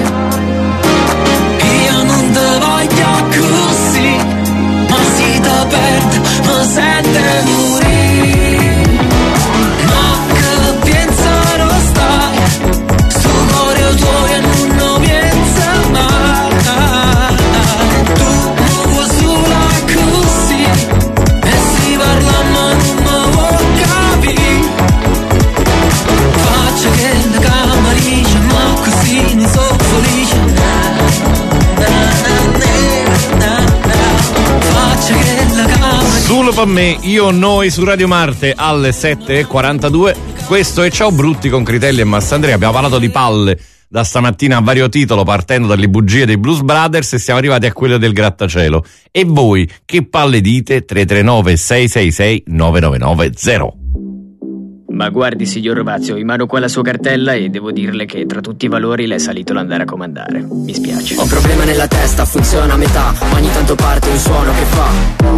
Io non te voglio così, ma si te perde, ma sente morire. Ma che pensa lo stai, sto cuore tuo e non lo pensa mai. Tu mi vuoi sola così, e si parla ma non mi vuoi capire. Faccia che la camariglia, ma così non so felice. Faccia che la camariglia. Solo per me, io noi su Radio Marte alle sette e quarantadue. Questo è Ciao Brutti con Critelli e Massandrea. Abbiamo parlato di palle da stamattina a vario titolo, partendo dalle bugie dei Blues Brothers, e siamo arrivati a quelle del grattacielo. E voi che palle dite? Tre tre nove sei sei sei nove nove nove zero. Ma guardi, signor Rovazio, in mano qua la sua cartella e devo dirle che tra tutti i valori le è salito l'andare a comandare. Mi spiace. Ho un problema nella testa, funziona a metà, ogni tanto parte un suono che fa.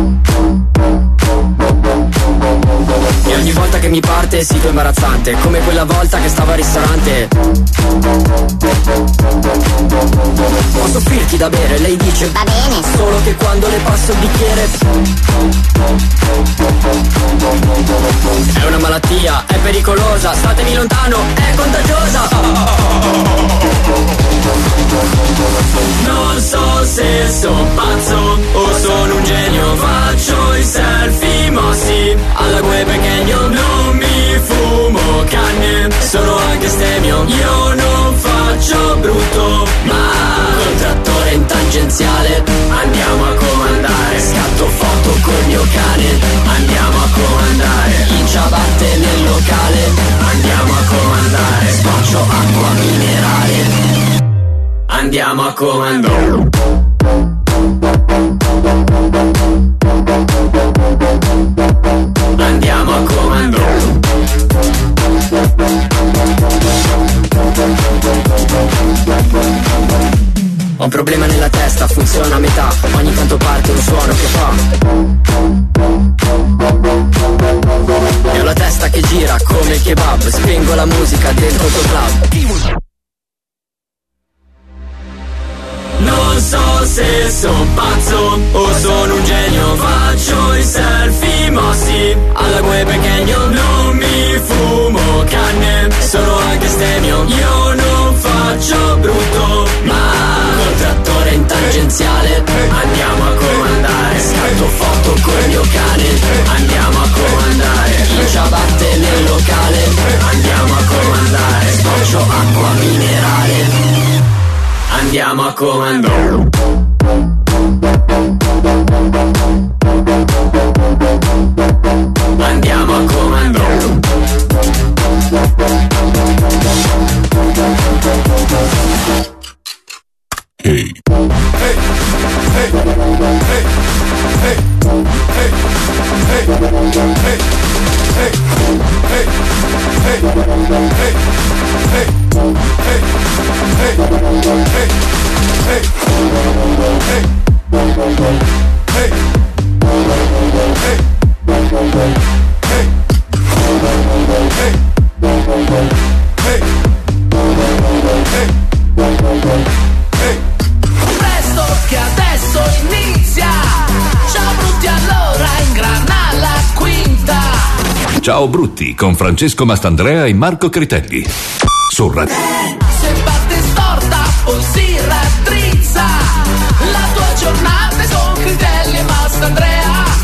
E ogni volta che mi parte è sito imbarazzante, come quella volta che stavo al ristorante. Posso offrirti da bere? Lei dice va bene, solo che quando le passo il bicchiere è una malattia, è pericolosa, statemi lontano, è contagiosa. Non so se sono pazzo o sono un genio, faccio i selfie mossi alla gue pequeño. Non mi fumo canne, sono anche stemio. Io non faccio brutto, ma col trattore in tangenziale andiamo a comandare. Scatto foto col mio cane, andiamo a comandare. In ciabatte nel locale, andiamo a comandare. Sboccio acqua minerale, andiamo a comandare. Andiamo a comandare. Ho un problema nella testa, funziona a metà, ogni tanto parte un suono che fa. E ho la testa che gira come il kebab, spengo la musica dentro il tuo club. Non so se sono pazzo o sono un genio, faccio i selfie mossi alla gue pequeño. Non mi fumo canne, sono anche stemio. Io non faccio brutto, ma col trattore in tangenziale andiamo a comandare. Scatto foto col mio cane, andiamo a comandare. In ciabatte nel locale, andiamo a comandare. Sboccio acqua minerale, andiamo a comandare. Andiamo a comandare. Hey. Hey. Hey. Hey. Hey. Hey. Hey. Hey. Hey. Hey. Hey. Hey. Hey. Hey. Hey, hey, hey, Presto che adesso inizia. Ciao Brutti, allora ingrana la quinta. Ciao Brutti con Francesco Mastandrea e Marco Critelli. Su Radio. Se parte storta o si raddrizza, la tua giornata è con Critelli e Mastandrea.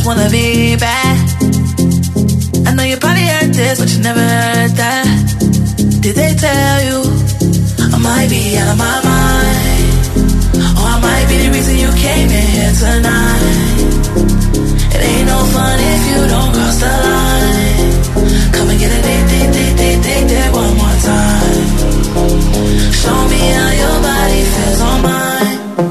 wanna be bad. I know you probably heard this, but you never heard that. Did they tell you I might be out of my mind? Or I might be the reason you came in here tonight. It ain't no fun if you don't cross the line. Come and get a date, date, date, date, date, date one more time. Show me how your body feels on mine.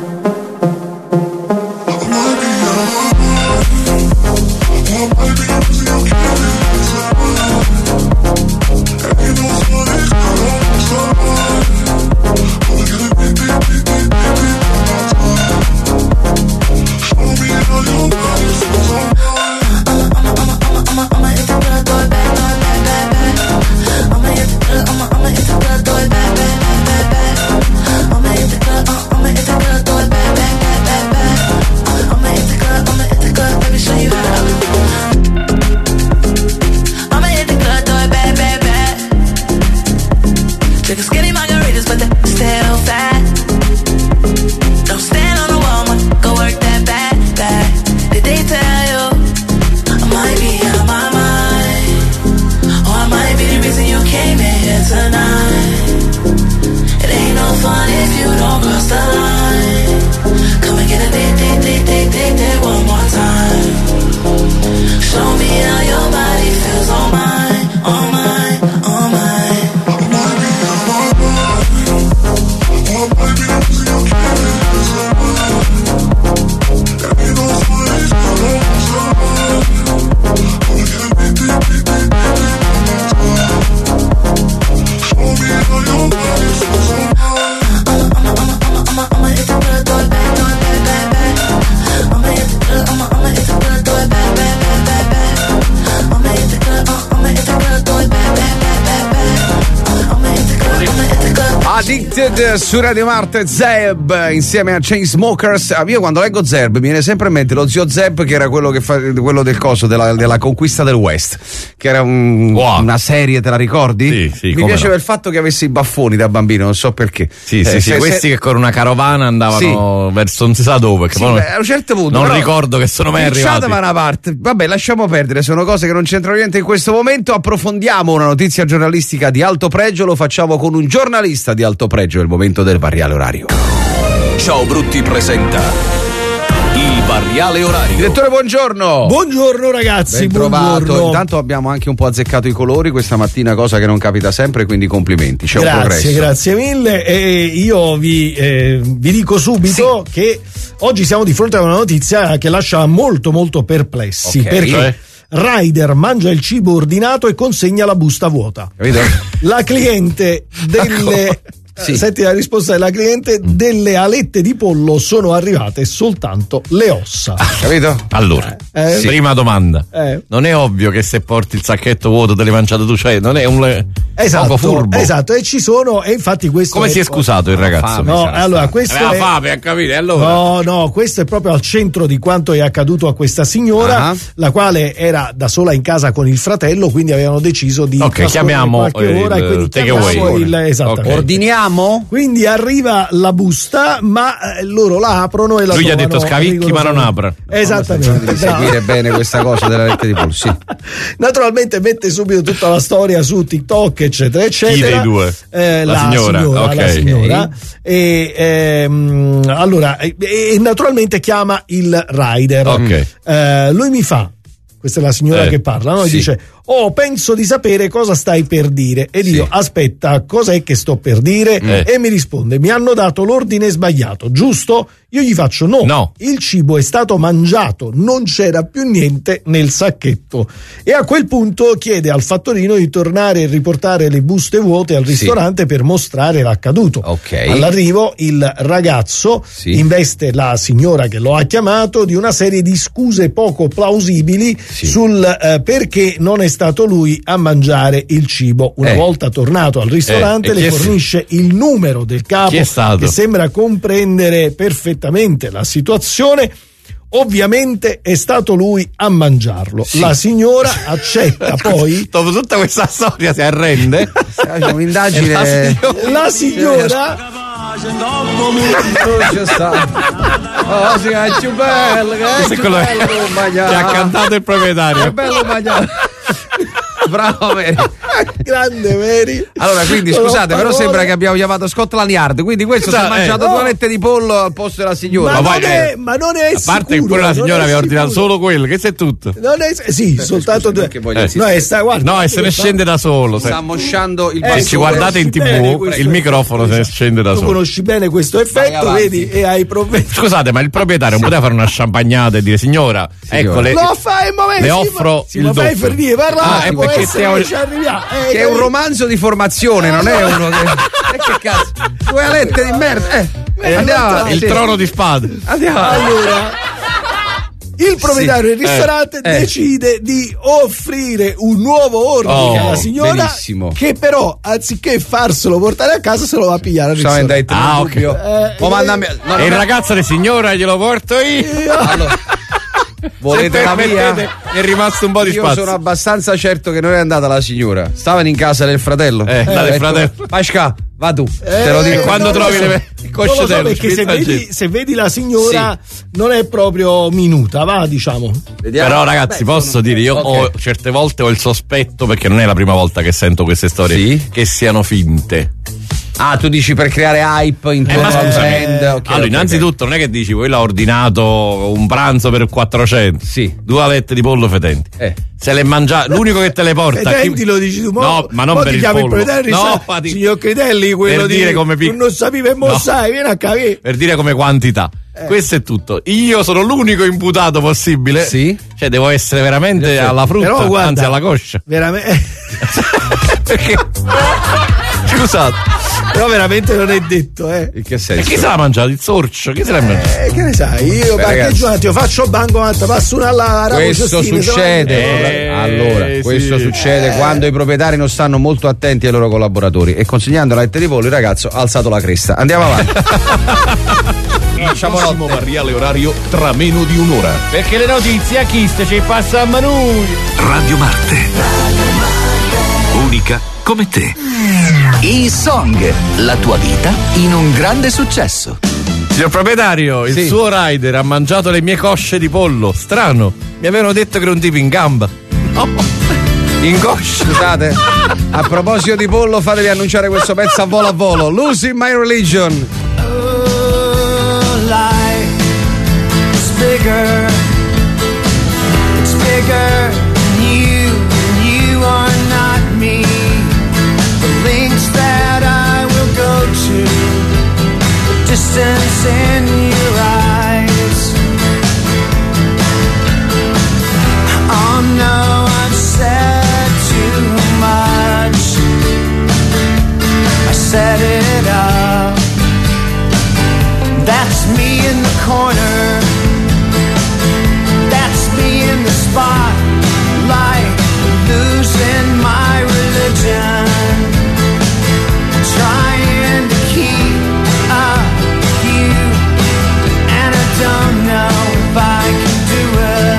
Su Radio Marte, Zeb insieme a Chainsmokers. Ah, io quando leggo Zeb mi viene sempre in mente lo zio Zeb, che era quello che fa quello del coso della, della conquista del West, che era un, wow. una serie, te la ricordi? Sì, sì, mi piaceva no. il fatto che avesse i baffoni da bambino, non so perché. Sì, eh, sì, sì, se, questi se... che con una carovana andavano sì. verso non si sa dove. Che sì, poi beh, a un certo punto non però, ricordo che sono mai arrivati. Ma una parte. Vabbè, lasciamo perdere, sono cose che non c'entrano niente in questo momento. Approfondiamo una notizia giornalistica di alto pregio, lo facciamo con un giornalista di alto pregio, è il momento del variale orario. Ciao Brutti presenta il variale orario. Direttore, buongiorno. Buongiorno ragazzi, ben trovato. buongiorno. Intanto abbiamo anche un po' azzeccato i colori questa mattina, cosa che non capita sempre, quindi complimenti, c'è grazie, un progresso. Grazie mille, e io vi, eh, vi dico subito sì. che oggi siamo di fronte a una notizia che lascia molto molto perplessi, okay. perché Rider mangia il cibo ordinato e consegna la busta vuota. Capito? La cliente delle Sì. Senti la risposta della cliente: delle alette di pollo sono arrivate soltanto le ossa. Ah, capito? Allora, eh? sì. prima domanda: eh. non è ovvio che se porti il sacchetto vuoto te l'hai mangiato tu, cioè non è un esatto, poco furbo? Esatto, e ci sono, e infatti questo come è... si è scusato il ragazzo? No, allora questo aveva è... fame a capire, allora. No, no, questo è proprio al centro di quanto è accaduto a questa signora, uh-huh. la quale era da sola in casa con il fratello, quindi avevano deciso di ok, chiamiamo qualche il, ora e quindi chiamiamo il esattamente. Okay. Ordiniamo? Quindi arriva la busta, ma eh, loro la aprono e la lui gli ha trovano, detto scavicchi ma non apra. Esattamente. Devi seguire bene questa cosa della rete di pollo, sì. Naturalmente mette subito tutta la storia su TikTok eccetera eccetera. Chi dei due? Eh, la, la signora, signora, okay. la signora. E, ehm, allora e, e naturalmente chiama il rider. Okay. Eh, lui mi fa, questa è la signora eh, che parla, no? E sì. dice: oh, penso di sapere cosa stai per dire. Ed io, sì. aspetta, cos'è che sto per dire? Eh. E mi risponde: mi hanno dato l'ordine sbagliato, giusto? Io gli faccio no, no, il cibo è stato mangiato, non c'era più niente nel sacchetto. E a quel punto chiede al fattorino di tornare e riportare le buste vuote al ristorante sì. per mostrare l'accaduto. Okay. All'arrivo il ragazzo sì. investe la signora che lo ha chiamato di una serie di scuse poco plausibili sì. sul eh, perché non è stato lui a mangiare il cibo. Una eh. volta tornato al ristorante eh. le fornisce s- il numero del capo che sembra comprendere perfettamente la situazione. Ovviamente è stato lui a mangiarlo. Sì. La signora accetta poi. Dopo tutta questa storia si arrende. Un'indagine. La signora c'è sta. Oh, si è più bello, che è più bello che ha cantato il proprietario. È bello mangiare. Bravo Mary. Grande Mary. Allora, quindi scusate, però sembra che abbiamo chiamato Scotland Yard. Quindi questo si è mangiato eh, due no. alette di pollo al posto della signora. Ma, Ma non, poi, è, eh, ma non è A parte sicuro, che pure la signora non è aveva ordinato sicuro. solo quello, che sei tutto. Non è sì, soltanto due. Eh. No, è sta, guarda, No, e se ne scende da solo. sta mosciando il Eh, Se basso. ci guardate in bene tivù, questo il microfono se ne scende da Tu solo. conosci bene questo effetto, avanti. vedi, e hai provveduto. Scusate, ma il proprietario non poteva fare una champagnata e dire signora, ecco le, Lo fai, ma le offro sì, il ma fai doppio. Ferdinand, parla, Ah, è può perché essere stiamo- che ci arriviamo. Eh, Che è un romanzo di formazione, non è uno che. E che cazzo? Due alette di merda. Eh, Eh, andiamo. avanti. Il sì. trono di spade. Andiamo. Allora, il proprietario Sì. del ristorante Eh, eh. decide di offrire un nuovo ordine Oh, alla signora, benissimo. che però anziché farselo portare a casa se lo va a pigliare al Stavo in ristorante. detto, Ah, nel ok. dubbio. Eh, Oh, mandami- no, E il no, ragazzo di signora glielo porto io. allora, volete Se la mia? permettete, è rimasto un po' di Io spazio. sono abbastanza certo che non è andata la signora. Stavano in casa del fratello. Eh, da del fratello. Pasca, va tu. Eh, Te lo dico. E quando non lo trovi so. le il Non lo so, coscetello, perché se spizza il vedi, gesso. se vedi la signora non è proprio minuta, va, diciamo. Vediamo. Però ragazzi, Beh, posso sono- dire, io ok. ho, certe volte ho il sospetto, perché non è la prima volta che sento queste storie, Sì? che siano finte. Ah, tu dici per creare hype intorno Eh, ma al scusami. brand. Ok, allora, ok, innanzitutto, non è che dici, quello ha ordinato un pranzo per quattrocento. Sì. Due alette di pollo fetenti. Eh. Se le mangia, l'unico che te le porta. Fetenti lo dici tu, mo, No, ma non mo per ti il chiami pollo. il proprietario, No, sa- ma ti- signor Critelli, quello per di dire come pic- tu non sapevi e mo No. sai, vieni a capire. Per dire come quantità. Questo è tutto. Io sono l'unico imputato possibile. Sì. Cioè, devo essere veramente alla frutta, Però guarda, anzi alla coscia. Veramente. Perché? Scusate. Però veramente non è detto, eh. In che E senso? chi se l'ha mangiato? Il sorcio? Chi se l'ha mangiato? Eh, che ne sai, io Beh, parcheggio ragazzi. un attimo, faccio bancomat, passo una alla Questo Cestine, se succede. Eh, allora, sì. questo succede Eh. quando i proprietari non stanno molto attenti ai loro collaboratori e consegnando la lette di pollo il ragazzo ha alzato la cresta. Andiamo avanti. Facciamo prossimo variale orario tra meno di un'ora. Perché le notizie a Chiste ci passano noi. Radio Marte. Unica come te. E-Song, la tua vita in un grande successo. Signor proprietario, il Sì. suo rider ha mangiato le mie cosce di pollo. Strano. Mi avevano detto che era un tipo in gamba. No. In coscia. Scusate, a proposito di pollo, fatevi annunciare questo pezzo a volo a volo. Losing My Religion. Life is bigger, it's bigger than you, and you are not me. The links that I will go to, the distance in your eyes. Oh no, I've said too much, I set it up. That's me in the corner. That's me in the spotlight, losing my religion, trying to keep up with you, and I don't know if I can do it.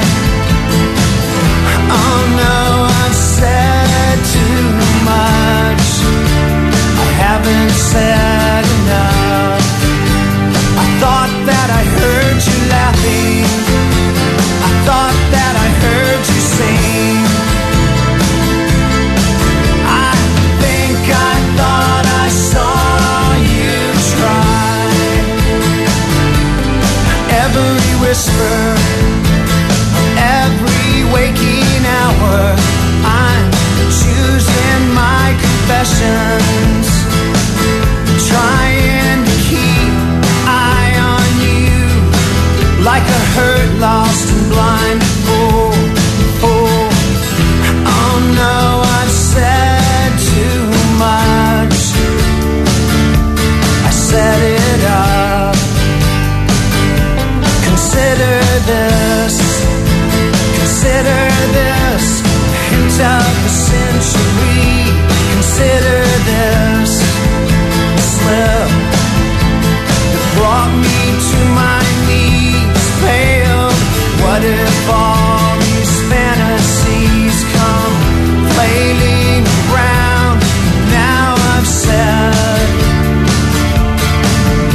Oh no, I've said too much, I haven't said enough. I thought that I heard you laughing, I thought that I heard you sing. I think I thought I saw you try. Every whisper, every waking hour, I'm choosing my confessions, trying to keep eye on you, like a hurt, lost and blind fool. fool. Oh no, I've said too much, I set it up. Consider this, consider this, hint of the century. Consider this slip that brought me to my knees, pale. What if all these fantasies come flailing around? Now I've said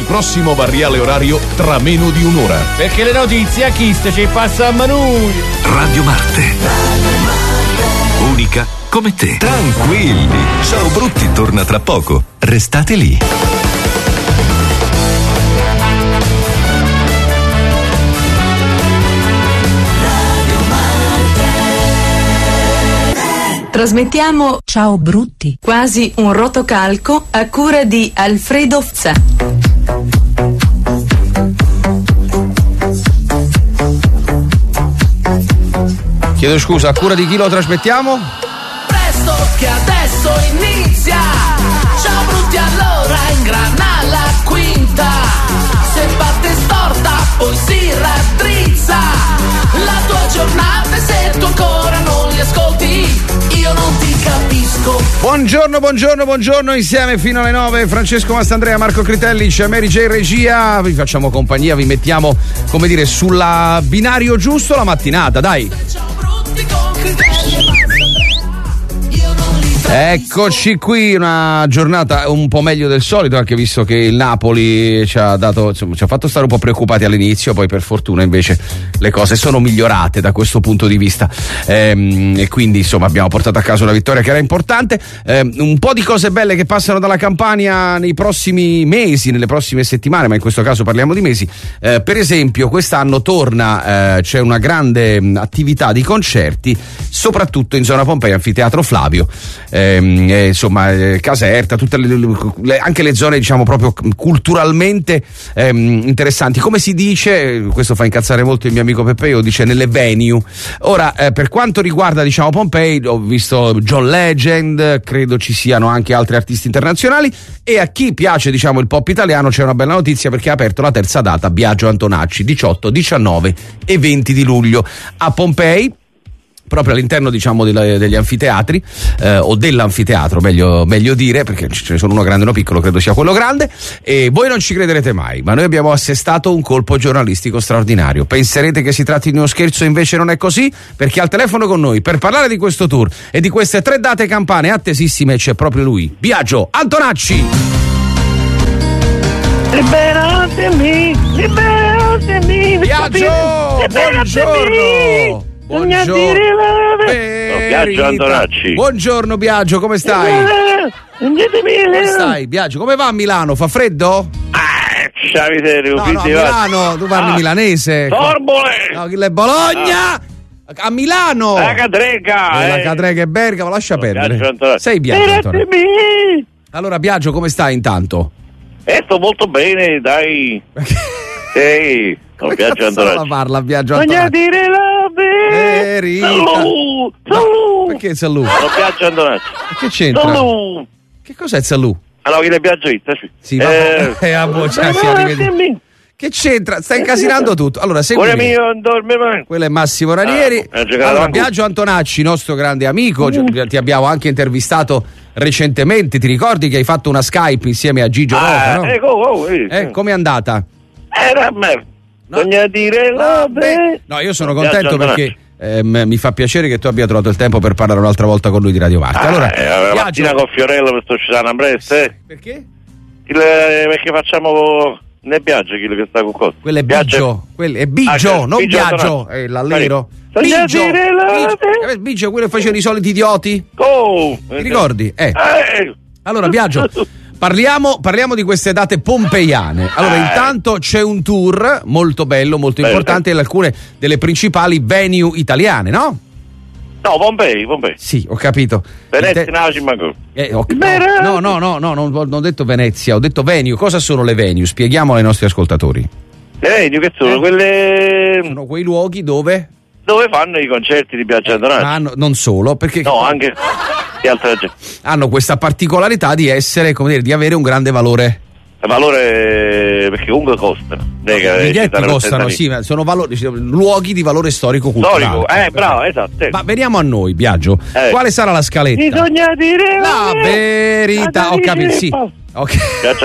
prossimo variale orario tra meno di un'ora. Perché le notizie a Chist ci passano a noi. Radio Marte. Unica come te. Tranquilli. Ciao Brutti torna tra poco. Restate lì. Trasmettiamo Ciao Brutti, quasi un rotocalco a cura di Alfredo Fza. Chiedo scusa, a cura di chi lo trasmettiamo? Presto che adesso inizia. Ciao Brutti, allora ingrana la quinta. Se parte storta poi si raddrizza la tua giornata e se tu ancora non li ascolti io non ti capisco. Buongiorno, buongiorno, buongiorno, insieme fino alle nove Francesco Mastandrea, Marco Critelli, c'è Mary J Regia, vi facciamo compagnia, vi mettiamo, come dire, sulla binario giusto la mattinata, dai. Eccoci qui, una giornata un po' meglio del solito, anche visto che il Napoli ci ha dato, insomma, ci ha fatto stare un po' preoccupati all'inizio, poi per fortuna invece le cose sono migliorate da questo punto di vista, ehm, e quindi insomma abbiamo portato a casa una vittoria che era importante. Ehm, un po' di cose belle che passano dalla Campania nei prossimi mesi, nelle prossime settimane, ma in questo caso parliamo di mesi. Eh, per esempio quest'anno torna, eh, c'è una grande mh, attività di concerti, soprattutto in zona Pompei, Anfiteatro Flavio. Ehm, eh, insomma eh, Caserta, tutte le, le, anche le zone diciamo proprio culturalmente ehm, interessanti, come si dice, questo fa incazzare molto il mio amico Peppeo, dice nelle venue. Ora eh, per quanto riguarda diciamo Pompei, ho visto John Legend, credo ci siano anche altri artisti internazionali, e a chi piace diciamo il pop italiano c'è una bella notizia, perché ha aperto la terza data Biagio Antonacci, diciotto, diciannove e venti di luglio a Pompei, proprio all'interno diciamo degli anfiteatri, eh, o dell'anfiteatro meglio, meglio dire, perché ce ne sono uno grande e uno piccolo, credo sia quello grande, e voi non ci crederete mai, ma noi abbiamo assestato un colpo giornalistico straordinario. Penserete che si tratti di uno scherzo, invece non è così, perché al telefono con noi per parlare di questo tour e di queste tre date campane attesissime c'è proprio lui, Biagio Antonacci. Liberatemi, liberatemi, Biagio, buongiorno. Buongiorno Biagio Antonacci. Buongiorno Biagio, come stai? Come stai Biagio? Come va a Milano? Fa freddo? Ah, miseria, no, no, a Milano, tu parli ah, milanese. Torbole! No, chi è Bologna? Ah. A Milano! La Cadrega! Eh, la Cadrega e Bergamo, lascia no, perdere. Biagio Sei Biagio Antonacci. Allora Biagio, come stai intanto? Eh, sto molto bene, dai. Ehi, come Biagio Antonacci. parla Biagio Antonacci? Voglio dire la verità. Salù, salù. No, perché Salù? Sono Biagio Antonacci. Che c'entra? Salù. Che cos'è Salù? Allora, chi le Biagio Itta? Sì, ma eh, eh, a boccia, sì, che c'entra? Stai incasinando tutto. Allora, segui. Quello è Massimo Ranieri. Ah, allora, Biagio Antonacci, nostro grande amico, mm. ti abbiamo anche intervistato recentemente. Ti ricordi che hai fatto una Skype insieme a Gigio ah, Roca, no? Eh, oh, oh, eh, eh, com'è andata? Era merda. No. Bisogna dire la be- No, io sono contento perché eh, mi fa piacere che tu abbia trovato il tempo per parlare un'altra volta con lui di Radio Marte. Allora, ah, eh, la mattina con Fiorello per sto Cesana Brest, eh? Perché? Il, perché facciamo ne Biagio quello che sta con cosa? Quello è Biggio, quello è Biggio, ah, non Biggio, Biagio, è l'allero. Biggio, Biggio, Biggio, quello che facevano i soliti idioti. Oh, ti ricordi? Eh. eh. Allora, Biagio, Parliamo, parliamo di queste date pompeiane. Allora, eh. intanto c'è un tour molto bello, molto bello, importante, in alcune delle principali venue italiane, no? No, Pompei, Pompei. Sì, ho capito. Venezia, te... no, ci manco. Eh, okay. No, no, no, no, non, non ho detto Venezia, ho detto venue. Cosa sono le venue? Spieghiamo ai nostri ascoltatori. Le venue che sono? Eh. Quelle... Sono quei luoghi dove... Dove fanno i concerti di Biagio Antonacci. Ah, no, non solo, perché... No, anche... hanno questa particolarità di essere, come dire, di avere un grande valore. Valore perché comunque costano. I biglietti costano, sì, ma sono valori, luoghi di valore storico culturale. Storico, eh, bravo, esatto. Ma veniamo a noi, Biagio. Eh. Quale sarà la scaletta? Bisogna dire la verità. Ho capito, sì. Okay.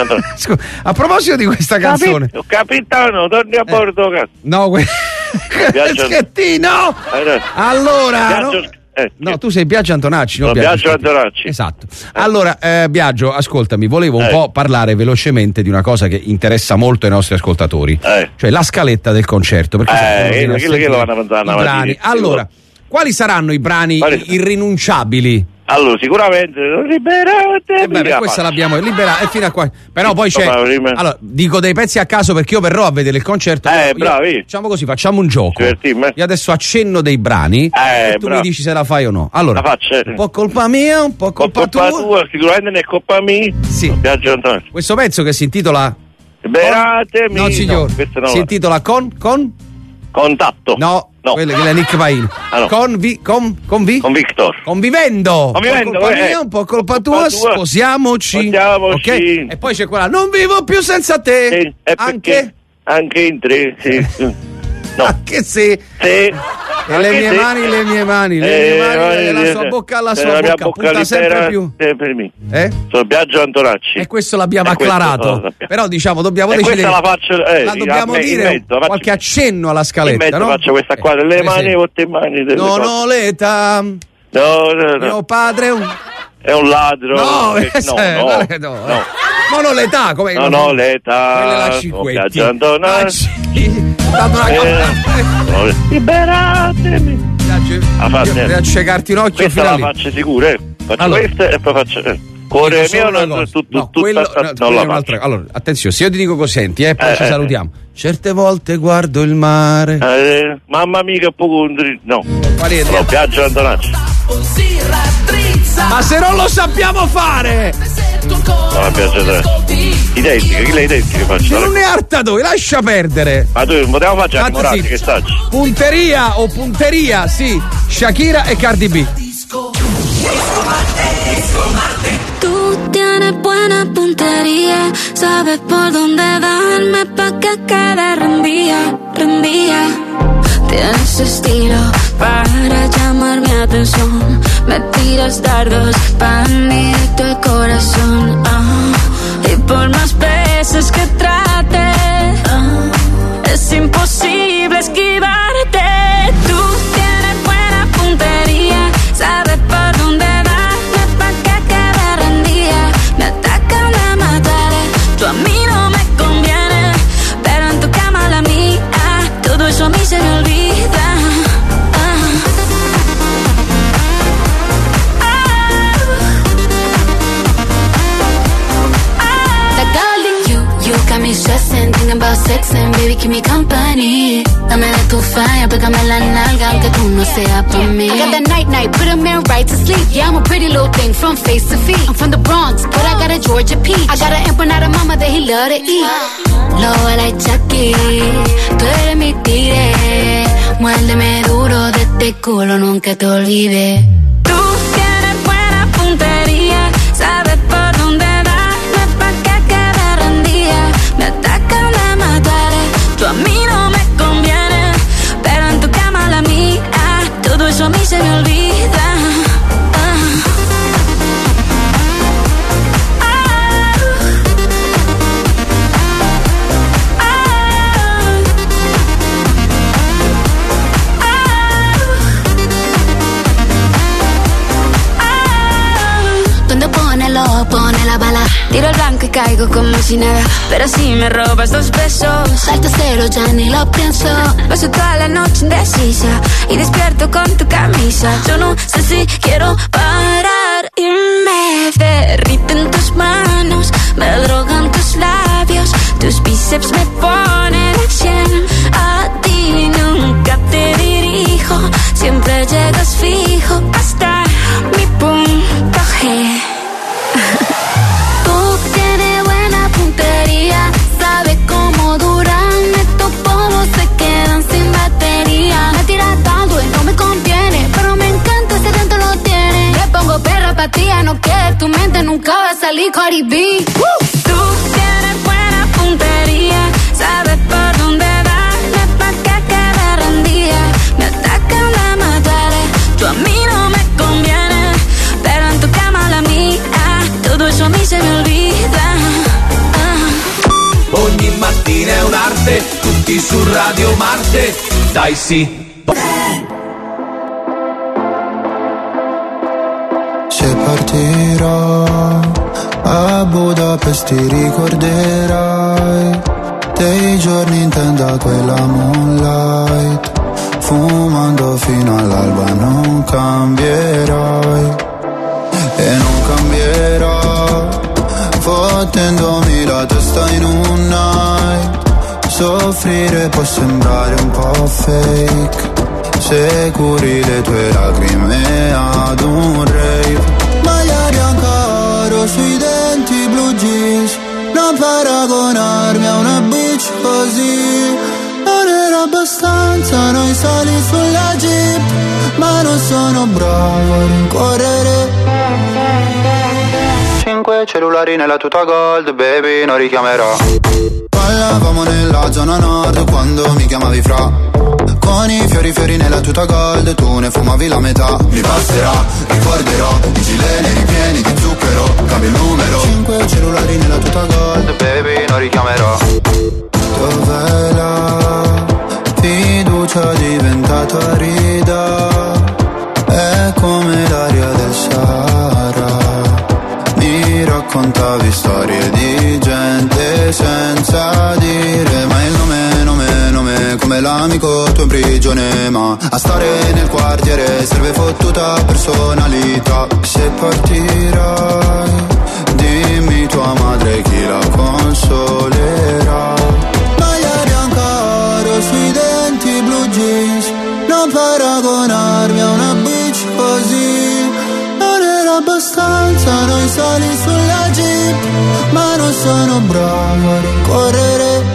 A proposito di questa canzone, Capito, capitano, torni a bordo. Eh. No, que... schettino. Allora, Biagio, no? eh, no, tu sei Biagio Antonacci, no? No, Biagio Antonacci. Esatto. Allora, eh, Biagio, ascoltami, volevo un Eh. po' parlare velocemente di una cosa che interessa molto ai nostri ascoltatori, Eh. cioè la scaletta del concerto. Perché Eh, sai, che- bisogna che- che sentire lo vanno a mandare i una brani. mattina? Allora, quali saranno i brani Quali- irrinunciabili? Allora, sicuramente liberate. Eh beh, per questa l'abbiamo liberata e fino a qua. Però poi c'è. Insomma, prima- Allora, dico dei pezzi a caso perché io verrò a vedere il concerto. Eh, però io- bravi. Facciamo così, facciamo un gioco. Divertimmo, eh. Io adesso accenno dei brani Eh, e tu bravo. mi dici se la fai o no. Allora, La faccio, eh. un po' colpa mia, un po' colpa, Colpa tua. tua, sicuramente non è colpa mia. Sì. Biagio Antonacci. Questo pezzo che si intitola Liberatemi. No, signor. No, questo no. Si intitola Con con Contatto. No, No. quella che è Nick Pain. Ah, no. Convi con convi Con Victor. Convivendo. Convivendo, Un po' colpa eh. mia, un po' colpa Colpa tua, tua. sposiamoci. Sposiamoci. Ok? E poi c'è quella Non vivo più senza te. Sì, è perché- Anche Anche in tre, sì. No. Anche se Sì. e le mie mani, le mie mani, le Eh, mie mani, mani, dalla eh, sua bocca alla eh, sua la mia bocca, bocca punta sempre libera, più. sempre mia. Eh? Sono Biagio Antonacci. E questo l'abbiamo E questo acclarato. lo sappiamo. Però diciamo dobbiamo E decidere. questa la faccio, eh, la dobbiamo a me- in dire mezzo, la faccio- qualche accenno alla In scaletta, mezzo no? faccio questa qua delle per mani, esempio. con te mani delle Non cose. ho l'età. No, no, no. Mio padre è un È un ladro. No, Eh, eh, no, eh, no, guarda che no, no. Non ho l'età, come Non ho l'età. Quella è la Sono Cinquetti. Biagio Antonacci. Dato una Eh, no, Liberatemi. La faccio, Io eh. devo accecarti un occhio Questa fino a la lì. faccio sicuro, eh. Faccio Allora. questa e poi faccio. eh. Cuore Dico solo mio, una non, cosa. tu, tu, No, tu, quello, tutta- no, non quella la è un'altra. faccio. Allora, attenzione, se io ti dico così, senti, eh, poi Eh, ci eh, salutiamo. Certe volte guardo il mare. Eh, mamma mia, che poco. No, Qual è? no, Biagio Antonacci. Si raddrizza. Ma se non lo sappiamo fare! No, Biagio Antonacci. Identica, chi le identiche faccio? Non ne artadoi, lascia perdere. Ma tu non potevamo fare State Morati, zitti. che saggi? Punteria o punteria, sì. Shakira e Cardi B. Tú tienes buena puntería, sabes por dónde darme pa' que quede rendía, rendía. Tienes estilo para llamar mi atención, me tiras dardos pa' directo el corazón. Ah, y por más veces que trate, ah, es imposible esquivarte. Tú tienes buena puntería, sabes por dónde darme pa' que quede rendida. Me atacan a matar, tú a mí no me conviene, pero en tu cama la mía, todo eso a mí se me olvida. Got me stressing, thinking about sex and baby keep me company. Dame de tu falla, pégame la nalga aunque tú no seas por mí. I got that night night, put a man right to sleep. Yeah, I'm a pretty little thing from face to feet. I'm from the Bronx, but I got a Georgia peach. I got an empanada mama that he love to eat. Low like Chucky, tú eres mi tigre. Muérdeme duro de este culo, nunca te olvides. Tú tienes buena puntería, sabes por dónde darme pa' que quede rendida. Me atacan a matar, tú a mí no me conviene, pero en tu cama la mía, todo eso a mí se me olvida. Donde pone lo pone la bala. Tiro el blanco y caigo como si nada, pero si me robas dos besos, salto cero, ya ni lo pienso. Paso toda la noche indecisa y despierto con tu camisa. Yo no sé si quiero parar y me derriten tus manos, me drogan tus labios, tus bíceps me ponen a cien. A ti nunca te dirijo, siempre llegas fijo hasta mi punto G. Tú tienes buena puntería, sabes cómo duran estos polvos, se quedan sin batería. Me tiras tanto y no me conviene, pero me encanta ese dentro lo tiene. Me pongo perra pa' ti, no que tu mente nunca va a salir Cardi B. Uh. Tú tienes buena puntería, sabes por dónde darme pa' que quede rendida. Me atacan a matar, tú a mí no me conviene, pero en tu cama la mía, todo eso a mí se me olvida. Ogni mattina è un'arte, tutti su Radio Marte. Dai sì. Se partirò a Budapest ti ricorderai dei giorni in tenda quella moonlight, fumando fino all'alba. Non cambierai e non cambierò, fottendomi la testa in un night. Soffrire può sembrare un po' fake se curi le tue lacrime ad un rave. Maglia bianca oro sui denti, blue jeans, non paragonarmi a una bitch così. Non era abbastanza noi sali sulla jeep, ma non sono bravo a rincorrere. Cinque cellulari nella tuta gold, baby, non richiamerò. Ballavamo nella zona nord quando mi chiamavi fra, con i fiori fiori nella tuta gold, tu ne fumavi la metà. Mi passerà, ricorderò i gileni ripieni di zucchero, cambio il numero. Cinque cellulari nella tuta gold, baby, non richiamerò. Dov'è la fiducia diventata rida? È come l'aria del Sahara. Mi raccontavi storie di gente senza dire mai il nome, nome, nome, come l'amico tuo in prigione. Ma a stare nel quartiere serve fottuta personalità. Se partirai, dimmi tua madre chi la consolerà. Maglia bianca oro sui denti, blue jeans, non paragonarmi a una bitch così. Non era abbastanza noi sali sulla jeep, ma non sono bravo a rincorrere.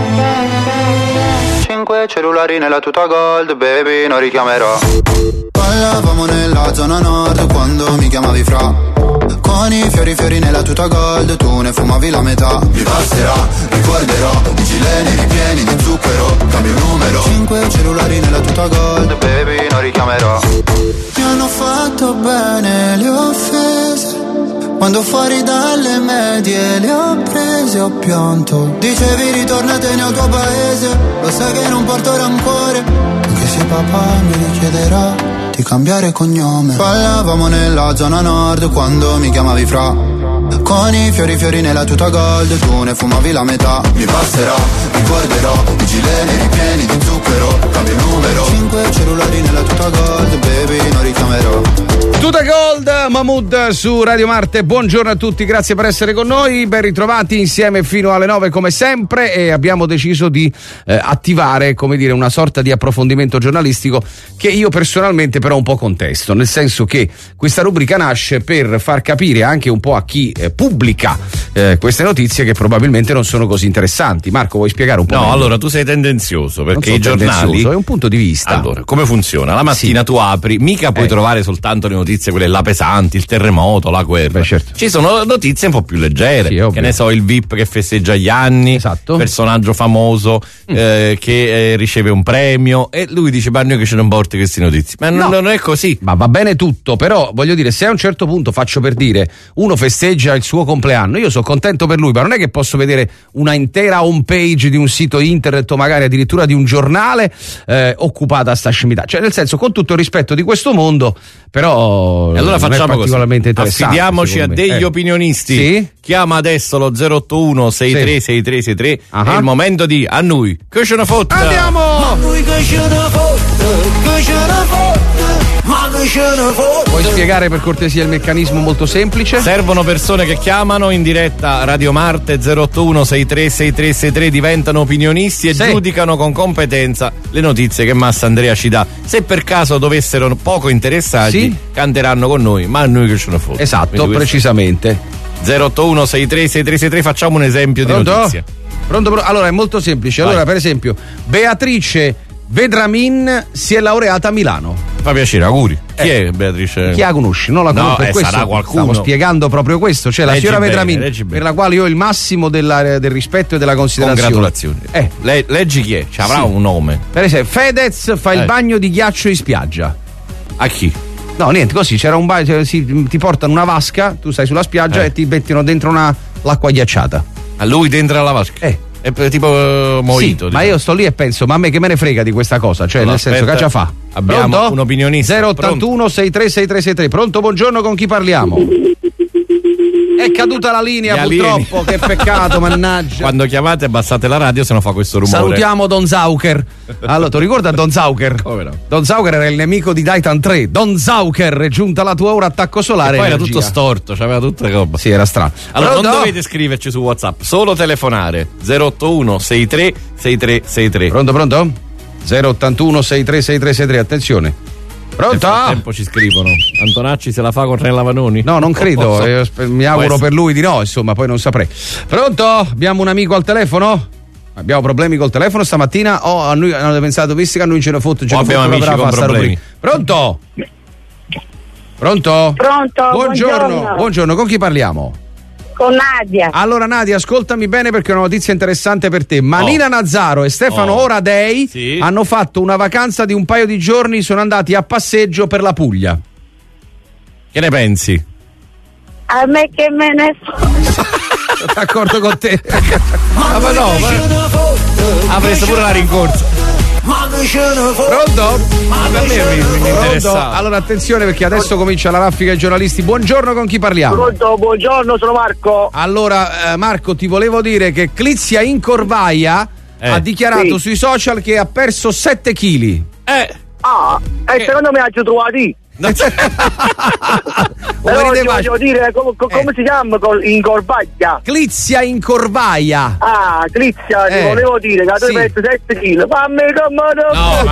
Cinque cellulari nella tuta gold, baby, non richiamerò. Ballavamo nella zona nord quando mi chiamavi fra, con i fiori fiori nella tuta gold, tu ne fumavi la metà. Mi passerà, ricorderò i gileni ripieni di zucchero, cambio il numero. Cinque cellulari nella tuta gold, baby, non richiamerò. Mi hanno fatto bene le offese, quando fuori dalle medie le ho prese, ho pianto. Dicevi ritornatene al tuo paese, lo sai che non porto rancore, anche se papà mi richiederà di cambiare cognome. Ballavamo nella zona nord quando mi chiamavi fra, con i fiori fiori nella tuta gold, tu ne fumavi la metà. Mi passerà, ricorderò i gileni ripieni di zucchero, cambio il numero. Cinque cellulari nella tuta gold, baby, non richiamerò. Tuta Gold, Mahmood su Radio Marte. Buongiorno a tutti, grazie per essere con noi, ben ritrovati insieme fino alle nove come sempre, e abbiamo deciso di eh, attivare, come dire, una sorta di approfondimento giornalistico che io personalmente però un po' contesto, nel senso che questa rubrica nasce per far capire anche un po' a chi eh, pubblica eh, queste notizie che probabilmente non sono così interessanti. Marco, vuoi spiegare un po'? No, meglio? allora tu sei tendenzioso perché i giornali, è un punto di vista. Allora, come funziona? La mattina sì. Tu apri, mica puoi eh. trovare soltanto le notizie quelle là pesanti, il terremoto, la guerra. Beh, certo. Ci sono notizie un po' più leggere, sì, che ne so, il V I P che festeggia gli anni, esatto. Personaggio famoso mm. eh, che eh, riceve un premio, e lui dice ma noi che ce ne importa queste notizie, ma no. non, non è così. Ma va bene tutto, però voglio dire, se a un certo punto, faccio per dire, uno festeggia il suo compleanno, io sono contento per lui, ma non è che posso vedere una intera home page di un sito internet o magari addirittura di un giornale eh, occupata a sta scimità. Cioè, nel senso, con tutto il rispetto di questo mondo, però e allora facciamo particolarmente così. Affidiamoci a degli eh. opinionisti. Sì? Chiama adesso lo zero otto uno sei tre sei tre sei tre. Uh-huh. È il momento di a noi che ce ne fotte. Andiamo! Ma noi che ce ne fotte, che ce ne fotte, ma che ce ne fotte. Vuoi spiegare per cortesia il meccanismo molto semplice? Servono persone che chiamano in diretta Radio Marte zero otto uno sei tre sei tre sei tre, diventano opinionisti e sì. giudicano con competenza le notizie che Massa Andrea ci dà. Se per caso dovessero poco interessati, sì? canteranno con noi, ma a noi che ce ne fotte. Esatto, precisamente. zero otto uno sei tre sei tre sei tre, facciamo un esempio Pronto? di notizia. Pronto, pronto? Allora è molto semplice. Vai. Allora, per esempio, Beatrice Vedramin si è laureata a Milano. Fa piacere, auguri. Chi Eh. è Beatrice? Chi la conosci? Non la conosco, No, per eh, questo sarà qualcuno. stavo spiegando proprio questo. Cioè, la Leggi signora bene, Vedramin, leggi bene. per la quale io ho il massimo della- del rispetto e della considerazione. Congratulazioni. Eh. Le- leggi chi è? Ci avrà Sì. un nome. Per esempio, Fedez fa Eh. il bagno di ghiaccio in spiaggia. A chi? No, niente, così c'era un bagno, cioè, si- ti portano una vasca, tu stai sulla spiaggia Eh. e ti mettono dentro una, l'acqua ghiacciata. A lui dentro la vasca? Eh. È tipo uh, mojito. Sì, ma io sto lì e penso, ma a me che me ne frega di questa cosa? Cioè, Allora, nel senso, aspetta, che già fa? abbiamo Pronto? un opinionista. zero ottantuno sessantatré sessantatré sessantatré. Pronto, buongiorno, con chi parliamo? È caduta la linea, Gli purtroppo, che peccato, mannaggia. Quando chiamate abbassate la radio, se no fa questo rumore. Salutiamo Don Zauker. Allora, tu ricorda Don Zauker? Come no? Don Zauker era il nemico di Titan tre. Don Zauker, è giunta la tua ora attacco solare. E poi era energia. tutto storto, c'aveva tutta roba. Sì, era strano. Allora, Pronto? non dovete scriverci su WhatsApp, solo telefonare. zero ottantuno sessantatré sessantatré sessantatré. Pronto, pronto? zero ottantuno sessantatré sessantatré sessantatré, attenzione. Pronto? Nel frattempo ci scrivono. Antonacci se la fa con Nella Vanoni? No, non credo, Oh, so. eh, sp- mi auguro per lui di no, insomma, poi non saprei. Pronto? Abbiamo un amico al telefono? Abbiamo problemi col telefono stamattina? O a noi hanno pensato, visto che a noi ce ne fotte, ce O ne abbiamo fotte, amici però con fa sta problemi. rubrica. Pronto? Pronto? Pronto, Buongiorno, buongiorno. buongiorno, con chi parliamo? Con Nadia. Allora Nadia, ascoltami bene perché è una notizia interessante per te. Manina Oh. Nazzaro e Stefano Oh. Oradei Sì. hanno fatto una vacanza di un paio di giorni, sono andati a passeggio per la Puglia. Che ne pensi? A me che me ne so. Sono d'accordo con te. Ah, ma no, ma... avreste pure la rincorsa. Pronto? Per me mi, mi Pronto? interessava. Allora attenzione perché adesso comincia la raffica ai giornalisti. Buongiorno, con chi parliamo? Pronto, buongiorno, sono Marco. Allora eh, Marco, ti volevo dire che Clizia Incorvaia Eh. ha dichiarato Sì. sui social che ha perso sette chili. Eh, Ah, e secondo me ha già trovati. Però venite ti facili. voglio dire come, co- come si chiama col- in Corbaglia? Clizia Incorvaia. Ah, Crizia, ti Eh, volevo dire che tu sì. hai perso sette chili. Fammi come No,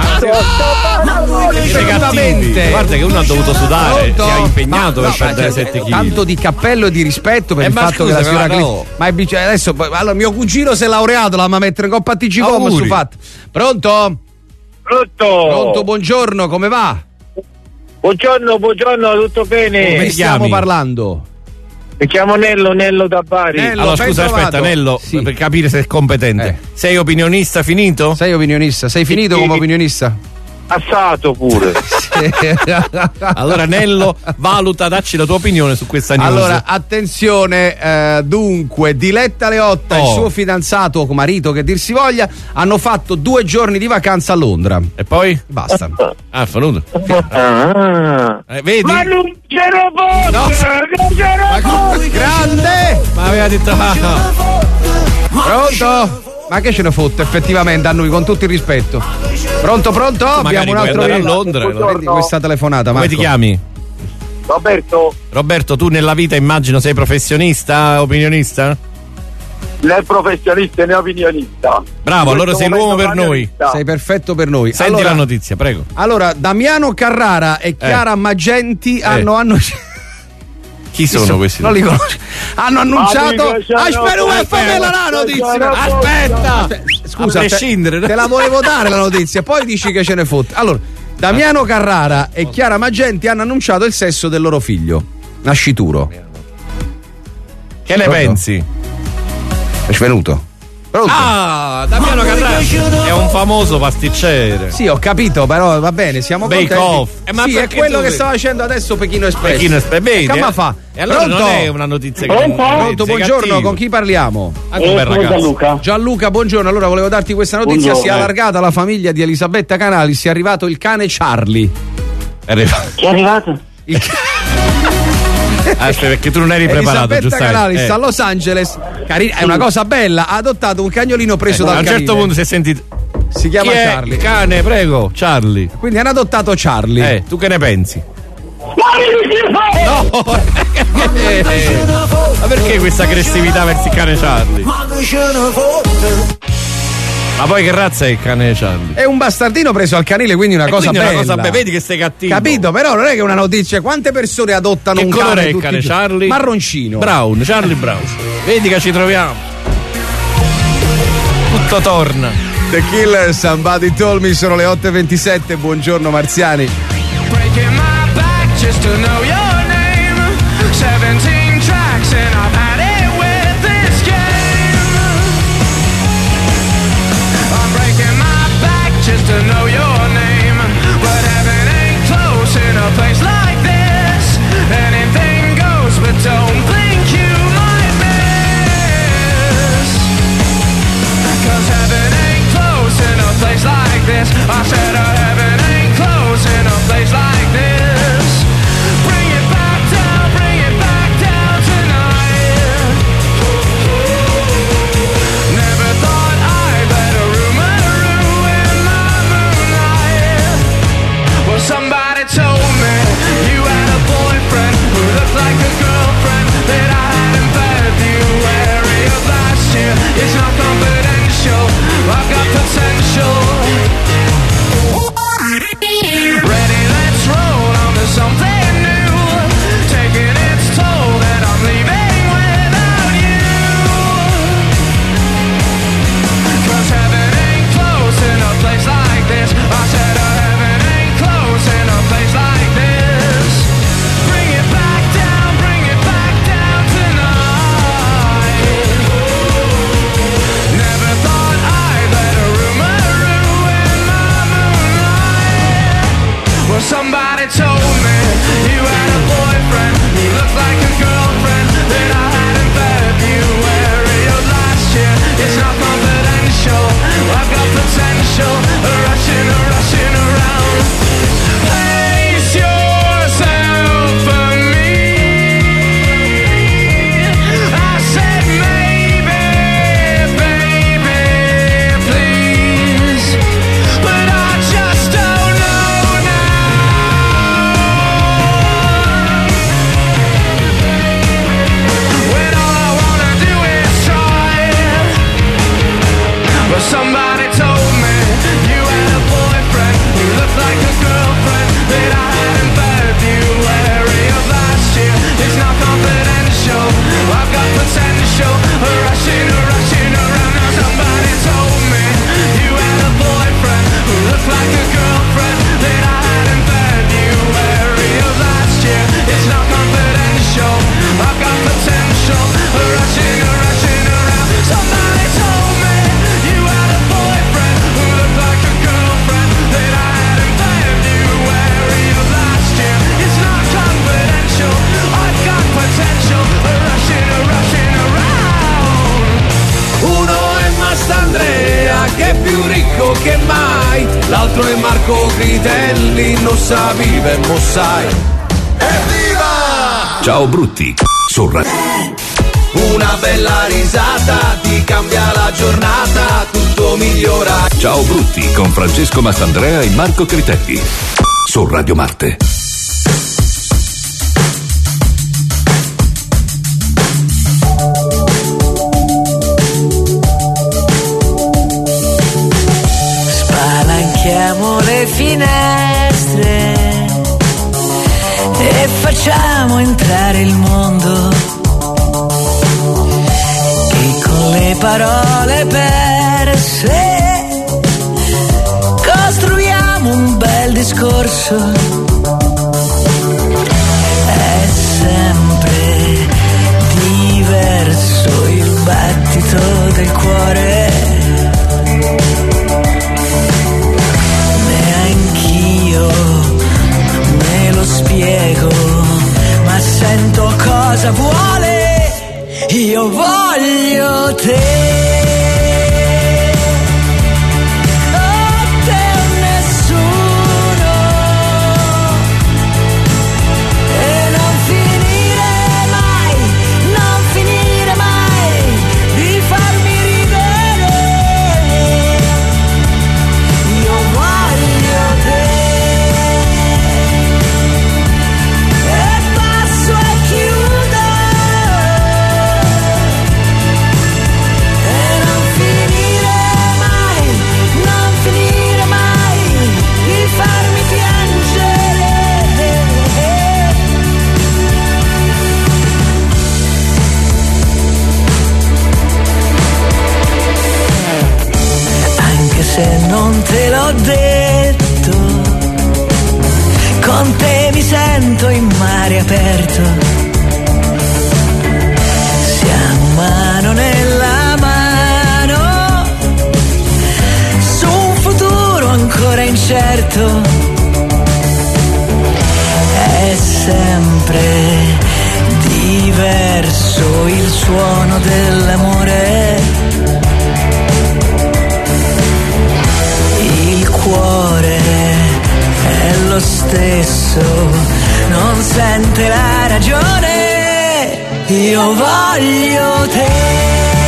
ma- siete cattivi. Guarda che uno ha dovuto sudare, Pronto? si è impegnato Ma- per no, perdere ma- sette chili. Tanto di cappello e di rispetto per Eh, il ma fatto scusa, che la signora ma Clizia. no. Ma è bici- adesso allora mio cugino si è laureato, la ma mettere in coppa a T G Com Auguri. su fatto. Pronto? Pronto? Pronto, buongiorno, come va? Buongiorno, buongiorno, tutto bene? Come ti stiamo chiami? parlando? Mi chiamo Nello, Nello da Bari. Nello. Allora ben scusa, trovato. aspetta, Nello, Sì. per capire se è competente. Eh. Sei opinionista finito? Sei opinionista? Sei finito Sì. come opinionista? Assato pure. Allora Nello, valuta, dacci la tua opinione su questa news. Allora, attenzione, eh, dunque, Diletta Leotta e Oh. il suo fidanzato o marito, che dir si voglia, hanno fatto due giorni di vacanza a Londra. E poi? Basta. Ah, venuto. Ah. Eh, vedi? Ma non ce ne posso! No. Non ce ne posso! Grande! Ma aveva detto ah, no. Pronto? Ma che ce ne fotte effettivamente a noi, con tutto il rispetto. Pronto, pronto? Abbiamo un puoi altro andare a Londra. Vedi questa telefonata, Come Marco. ti chiami? Roberto, Roberto, tu nella vita immagino sei professionista, opinionista? né professionista né opinionista. Bravo, In allora questo sei l'uomo per momento noi. camionista. Sei perfetto per noi. Senti allora, la notizia, prego. allora, Damiano Carrara e Chiara Maggenti hanno annunciato. Chi sono questi? Non li conosco. Hanno annunciato. Amico, Ah, sono aspetta, poco. fammela la notizia. Sono Aspetta. Scusa, A te, prescindere. te la volevo dare la notizia, poi dici che ce ne fotte. Allora, Damiano Carrara e Chiara Maggenti hanno annunciato il sesso del loro figlio, nascituro. Che ne Pronto? pensi? È svenuto. Pronto? Ah, Damiano Carrara è un famoso pasticcere. Sì, ho capito, però va bene, siamo Bake contenti. Off. Eh, ma sì, è perché quello tu- che sta facendo adesso Pechino Express. Pechino Express, vedi, Che ma eh? fa? E allora Pronto? non è una notizia che Pronto? Pronto, sei buongiorno, cattivo. con chi parliamo? Anche un bel sono ragazzo. Gianluca. Gianluca, buongiorno. Allora volevo darti questa notizia. Buongiorno. Si è allargata la famiglia di Elisabetta Canalis. È arrivato il cane Charlie. È arrivato. Chi è arrivato? Il Ah, aspetta, perché tu non eri preparato, Elisabetta giustamente. Canalis Eh. a Los Angeles. Cari- è una cosa bella. Ha adottato un cagnolino preso Eh, dal a un canile. certo punto si è sentito. Si chiama Chi è? Charlie. Il cane, prego, Charlie. Quindi hanno adottato Charlie. Eh, tu che ne pensi? No! Eh, ma perché questa aggressività verso il cane Charlie? Ma poi che razza è il cane Charlie? È un bastardino preso al canile, quindi una E cosa quindi è bella. una cosa be- vedi che sei cattivo. Capito, però non è che è una notizia. Quante persone adottano Che un colore cane è il tutti cane i giorni? Charlie? Marroncino. Brown, Charlie Brown. Vedi che ci troviamo. Tutto torna. The Killer, Somebody Told Me, sono le otto e ventisette. Buongiorno Marziani. Breaking my back just to know your name. seventeen tracks and I've had it with this game. I'm breaking my back just to know your name. But heaven ain't close in a place like this. Anything goes, but don't think you might miss. this. I said uh, heaven ain't close in a place like this. Bring it back down, bring it back down tonight. Never thought I'd let a rumor ruin my moonlight. Well, somebody told me you had a boyfriend who looked like a girlfriend that I had in February of last year. It's not confidential, I've got potential. Ready, let's roll on to something new. Taking its toll that I'm leaving without you. 'Cause heaven ain't close in a place like this. I said uh, heaven ain't close in a place like this. Bring it back down, bring it back down tonight. Never thought I'd let a rumor ruin my moonlight. Well, somebody told me you had a boyfriend who looked like a girlfriend that I had in February of last year. It's not confidential, I've got potential. Rushing, rushing around. Place yourself for me. I said maybe, baby, please. But I just don't know now. When all I wanna do is try. But somebody told me you had a boyfriend who looked like a girlfriend that I had in February of last year. It's not confidential, I've got potential. Rushing, rushing around. Now somebody told me you had a boyfriend who looked like a girlfriend that I had in February of last year. It's not confidential, I've got potential. Rushing, rushing around. Somebody told me you had a boyfriend who looked like a girlfriend that I had in February of last year. It's not confidential, I've got potential. Rushing, rushing around. Uno è Mastandrea che è più ricco che mai, l'altro è Marco Critelli, non sa vive, mo sai. Evviva! Ciao Brutti, su Radio. Una bella risata ti cambia la giornata, tutto migliora. Ciao Brutti con Francesco Mastandrea e Marco Critelli su Radio Marte. Spalanchiamo le finestre e facciamo entrare il mondo, che con le parole perse costruiamo un bel discorso. È sempre diverso il battito del cuore. Neanch'io me lo spiego, ma sento cosa vuole. Io voglio te. Se non te l'ho detto, con te mi sento in mare aperto. Siamo mano nella mano su un futuro ancora incerto. È sempre diverso il suono dell'amore. lo stesso, non sente la ragione, io voglio te.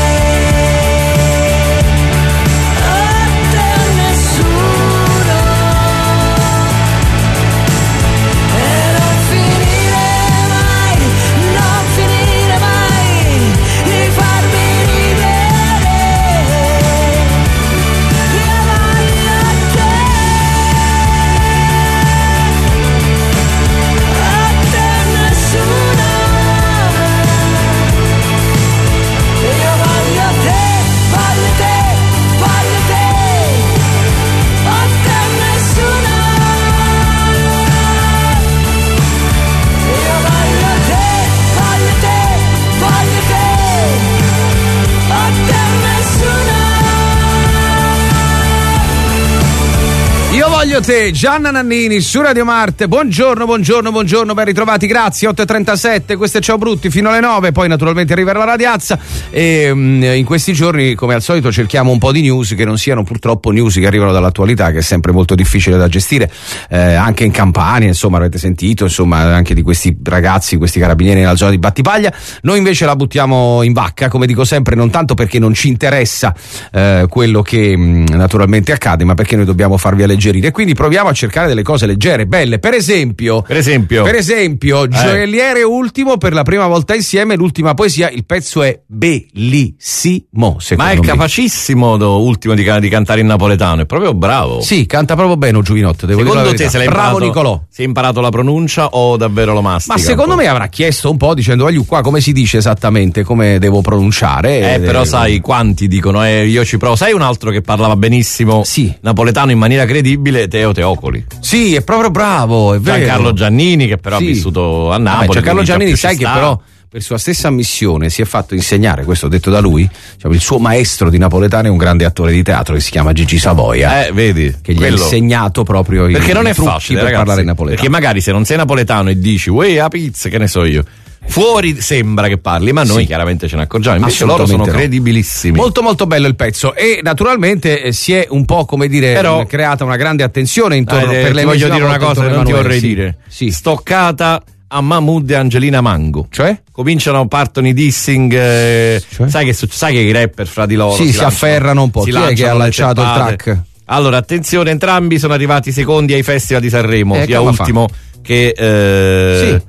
Voglio te, Gianna Nannini su Radio Marte. Buongiorno, buongiorno, buongiorno, ben ritrovati, grazie. otto e trentasette, questo è Ciao Brutti fino alle nove, poi naturalmente arriverà la radiazza e um, in questi giorni come al solito cerchiamo un po' di news che non siano purtroppo news che arrivano dall'attualità, che è sempre molto difficile da gestire, eh, anche in Campania, insomma, avete sentito, insomma, anche di questi ragazzi, questi carabinieri nella zona di Battipaglia. Noi invece la buttiamo in vacca, come dico sempre, non tanto perché non ci interessa eh, quello che mh, naturalmente accade, ma perché noi dobbiamo farvi alleggerire. Quindi proviamo a cercare delle cose leggere, belle. Per esempio, per esempio, per esempio, eh. Gioielliere Ultimo per la prima volta insieme, l'ultima poesia. Il pezzo è bellissimo. Ma è me. capacissimo do, Ultimo di, di cantare in napoletano, è proprio bravo. Sì, canta proprio bene Giovinotto. Devo secondo dire te se l'hai bravo imparato, Nicolò? Si è imparato la pronuncia o davvero lo mastica? Ma secondo me avrà chiesto un po' dicendo voglio qua come si dice esattamente, come devo pronunciare. Eh, però sai quanti dicono eh, io ci provo. Sai un altro che parlava benissimo sì. napoletano in maniera credibile? Teo Teocoli. Sì, è proprio bravo, è vero. Giancarlo Giannini che però sì. ha vissuto a Napoli. Vabbè, Giancarlo Giannini sai che però per sua stessa ammissione si è fatto insegnare, questo detto da lui, diciamo, il suo maestro di napoletano è un grande attore di teatro che si chiama Gigi Savoia. Eh, vedi, che gli quello. ha insegnato proprio i perché non è trucchi facile, per ragazzi, parlare in napoletano. Perché magari se non sei napoletano e dici uè a pizza, che ne so io, fuori sembra che parli, ma noi sì. chiaramente ce ne accorgiamo, invece loro sono no. credibilissimi. Molto molto bello il pezzo e naturalmente eh, si è un po' come dire però, creata una grande attenzione intorno eh, per le voglio dire una cosa che non ti vorrei sì. dire sì. stoccata a Mahmood e Angelina Mango, cioè cominciano, partono i dissing, eh, cioè? sai, che, sai che i rapper fra di loro sì, si, si afferrano un po'. Chi è che ha lanciato il track? Allora attenzione, entrambi sono arrivati secondi ai festival di Sanremo, eh, sia Ultimo fa? che eh, sì.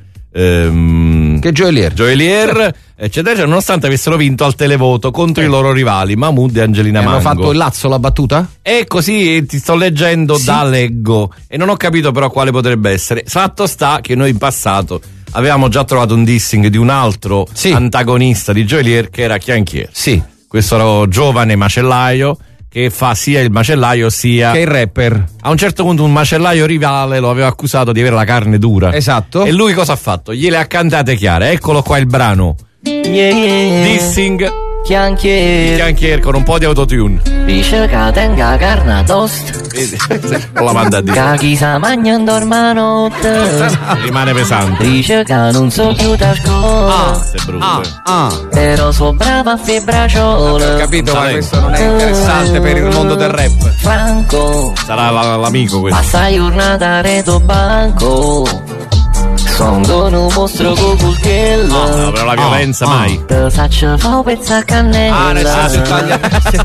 ehm, che Gioiellier Gioiellier eccetera, cioè, nonostante avessero vinto al televoto contro eh. i loro rivali Mahmood e Angelina e Mango. Hanno fatto il Lazzo la battuta? E così ti sto leggendo sì. da leggo e non ho capito però quale potrebbe essere. Fatto sta che noi in passato avevamo già trovato un dissing di un altro sì. antagonista di Gioiellier che era Chianchier. Sì. Questo giovane macellaio che fa sia il macellaio sia che il rapper. A un certo punto un macellaio rivale lo aveva accusato di avere la carne dura. Esatto. E lui cosa ha fatto? Gliele ha cantate chiare. Eccolo qua il brano. Yeah, yeah. Dissing Chianchier Chianchier con un po' di autotune. Dice che tenga carne tost. Non la manda a dire. Che chi sa mangia in dormanotte. Rimane pesante. Dice che non so più da scuola. Ah, sei brutto. Ah, ah. Però so brava a febbraciole. Ho capito, ma questo non è interessante per il mondo del rap. Franco sarà la, l'amico questo. Passa giornata a reto banco. Sono un mostro con coltello. No, no, però la violenza oh, mai. Oh. Te faccio fa un pezzo a cannella. Ah, nel senso Italia.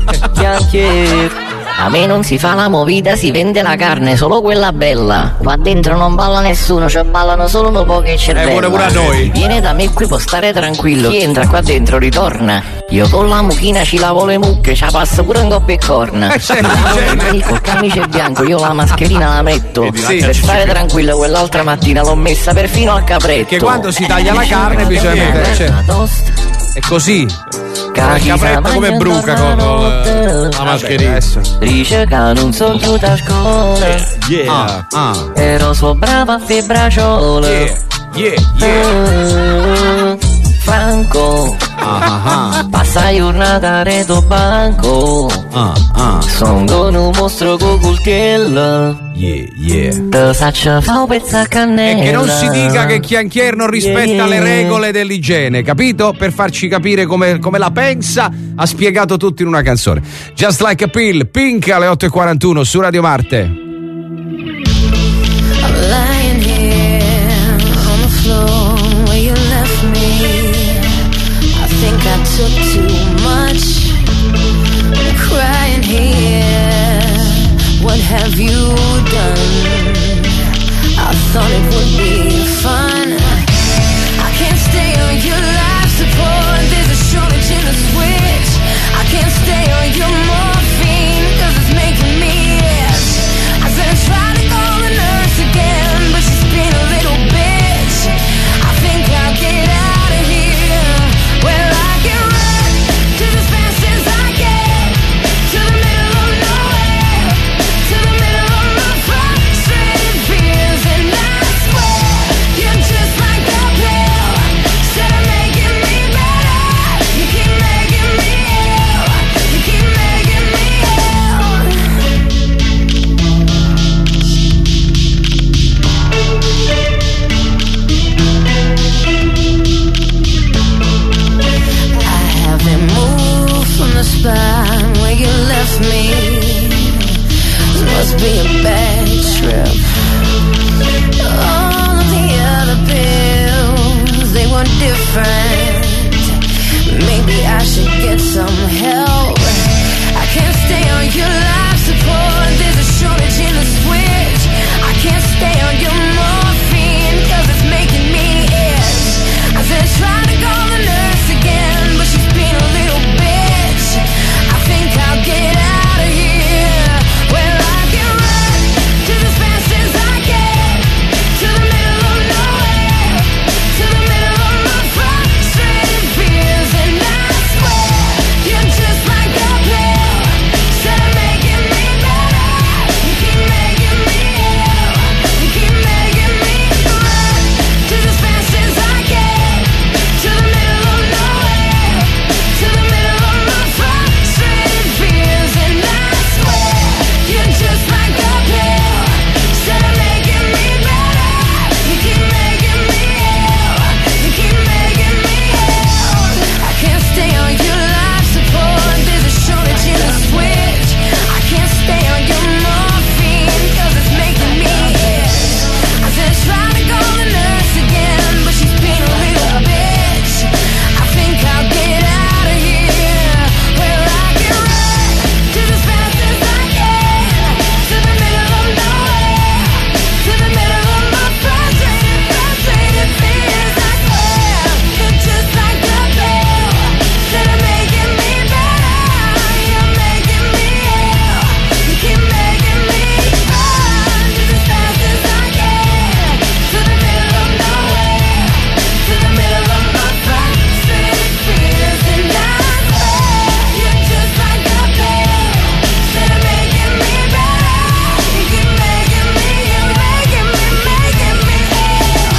Chianchier. A me non si fa la movida, si vende la carne, solo quella bella. Qua dentro non balla nessuno, cioè ballano solo un po' che cervella. Eh, pure pure a noi. Viene da me qui, può stare tranquillo. Chi entra qua dentro ritorna. Io con la mucchina ci lavo le mucche, ci passo pure un coppia e corna. Eh, certo, il col camice bianco, io la mascherina la metto. Sì, per stare tranquillo, quell'altra mattina l'ho messa perfino al capretto. Che quando si taglia la carne bisogna mettere. Cioè, è così. Il capretto come bruca con la mascherina. Dice che non so più da scuola. Yeah. Ah, ah. Però so brava a febbraciole. Yeah, yeah, yeah. Franco. Ah, ah, ah. Passa giornata a reto banco. Ah, ah. Sono un mostro con coltello. Yeah, yeah. Te faccio fa un pezzo a cannella. E che non si dica che Chianchier non rispetta yeah, yeah. le regole dell'igiene, capito? Per farci capire come, come la pensa, ha spiegato tutto in una canzone. Just Like a Pill, Pink alle otto e quarantuno su Radio Marte. spot where you left me. This must be a bad trip. All of the other pills, they were different. Maybe I should get some help. I can't stay on your life support. There's a shortage in the switch. I can't stay on your morphine, cause it's making me itch. I said try to call the nurse again, but she's been a little bitch. I think I'll get out of here. Well, I can run just as fast as I can, to the middle of nowhere, to the middle of my frustrated fears. And I swear, you're just like a pill, instead of making me better, you keep making me ill. You keep making me run just as fast as I can, to the middle of nowhere, to the middle of my frustrated fears. And I swear, you're just like a pill, instead of making me better, you keep making me ill. You keep making me ill. I can't stay on your life support. There's a shortage in the switch. I can't stay on your morphine, cause it's making me itch. I said try to call the nurse again, but she's been a little bitch. I think I'll get out of here. Well, I can run just as fast as I can, to the middle of nowhere, to the middle of my frustrated, frustrated fears. I swear, you're just like a pill, instead of making me better, you're making me ill. You keep making me run just as fast as I can, to the middle of nowhere, to the middle of my frustrated fears. And I swear, you're just like a pill, instead of making me better, you keep making me, you're making me, making me ill.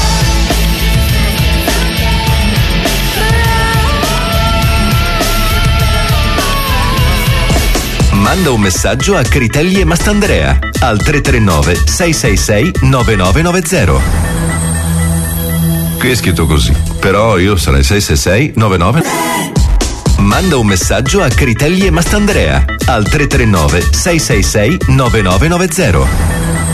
Manda un messaggio a Critelli e Mastandrea al tre tre nove sei sei sei nove nove nove zero. Qui è scritto così, però io sarei sei sei sei nove nove. Manda un messaggio a Critelli e Mastandrea al tre tre nove sei sei sei nove nove nove zero.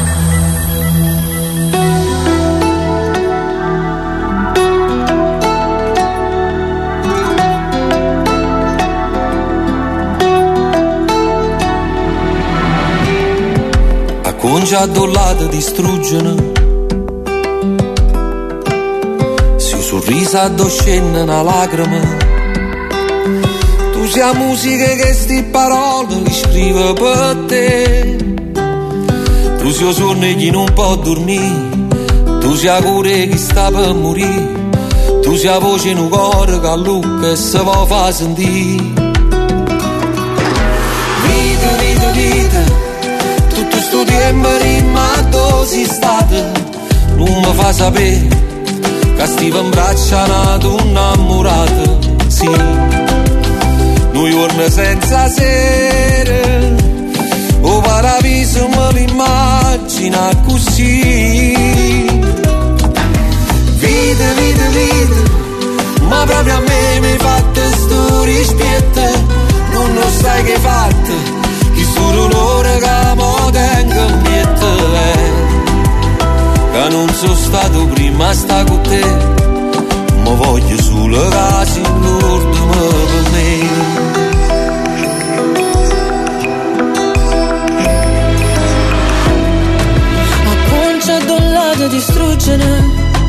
Già dollata distruggono, se un sorriso addoscende una lacrima, tu sia musica che sti parole li scrive per te, tu sia sonno chi non può dormire, tu sia cuore che sta per morire, tu sia voce in un cuore che a Luca e se va fa sentire. Vita, vita, vita, tutto sto tempo rimasto si state, non mi fa sapere che stiva in braccia una donna innamorata, sì, noi giorni senza sera, o paradiso me l'immagina così. Vita, vita, vita, ma proprio a me mi hai fatto sto rispetto, non lo sai che hai fatto, chi solo l'ora che mo tengo in mente, che non sono stato prima sta con te, ma voglio solo che si ricordi per me. Acconcia dollato distruggere,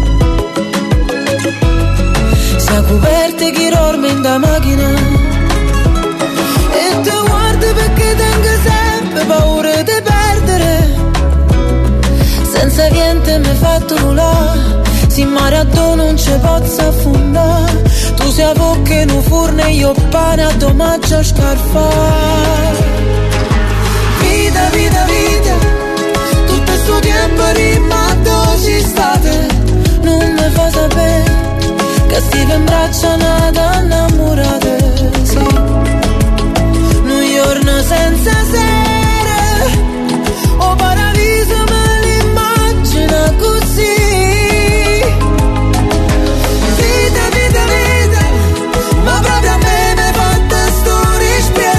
sia coperte chi dorme in da macchina, e te guardi perché tengo sempre paura di perdere, senza niente mi hai fatto nulla, se in mare a do non ci posso affondare, tu sei a bocca in un forno e io pane a domaggio a scarfare. Vita, vita, vita, tutto sto tempo rimasto ci state, non mi fa sapere che stive in braccia una donna innamorata, sì, un giorno senza sera, o paradiso me l'immagina così. Vita, vita, vita, ma proprio a me mi hai fatto sto rispetto,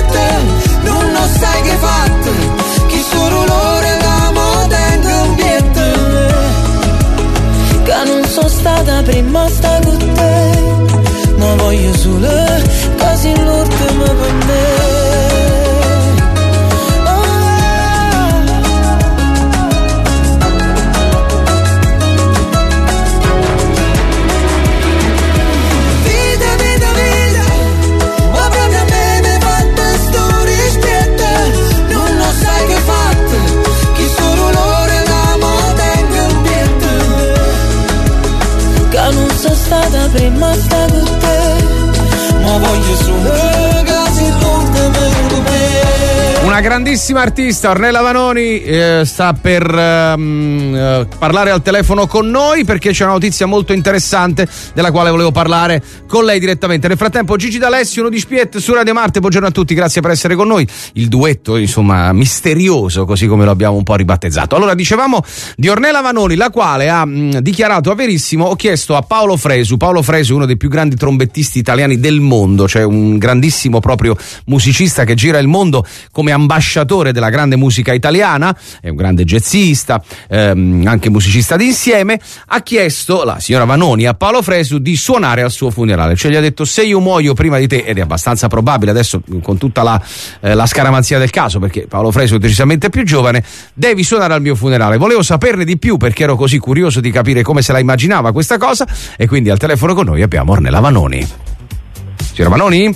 Una grandissima artista, Ornella Vanoni, eh, sta per um, eh, parlare al telefono con noi perché c'è una notizia molto interessante della quale volevo parlare con lei direttamente. Nel frattempo Gigi D'Alessio, uno di Spiet su Radio Marte, buongiorno a tutti, grazie per essere con noi. Il duetto, insomma, misterioso, così come lo abbiamo un po' ribattezzato. Allora, dicevamo di Ornella Vanoni, la quale ha mh, dichiarato a Verissimo: ho chiesto a Paolo Fresu, Paolo Fresu è uno dei più grandi trombettisti italiani del mondo, cioè un grandissimo proprio musicista che gira il mondo come ambasciatore della grande musica italiana, è un grande jazzista, ehm, anche musicista d'insieme. Ha chiesto la signora Vanoni a Paolo Fresu di suonare al suo funerale, cioè gli ha detto: se io muoio prima di te, ed è abbastanza probabile adesso con tutta la, eh, la scaramanzia del caso, perché Paolo Fresu è decisamente più giovane, devi suonare al mio funerale. Volevo saperne di più perché ero così curioso di capire come se la immaginava questa cosa, e quindi al telefono con noi abbiamo Ornella Vanoni. Signora Vanoni?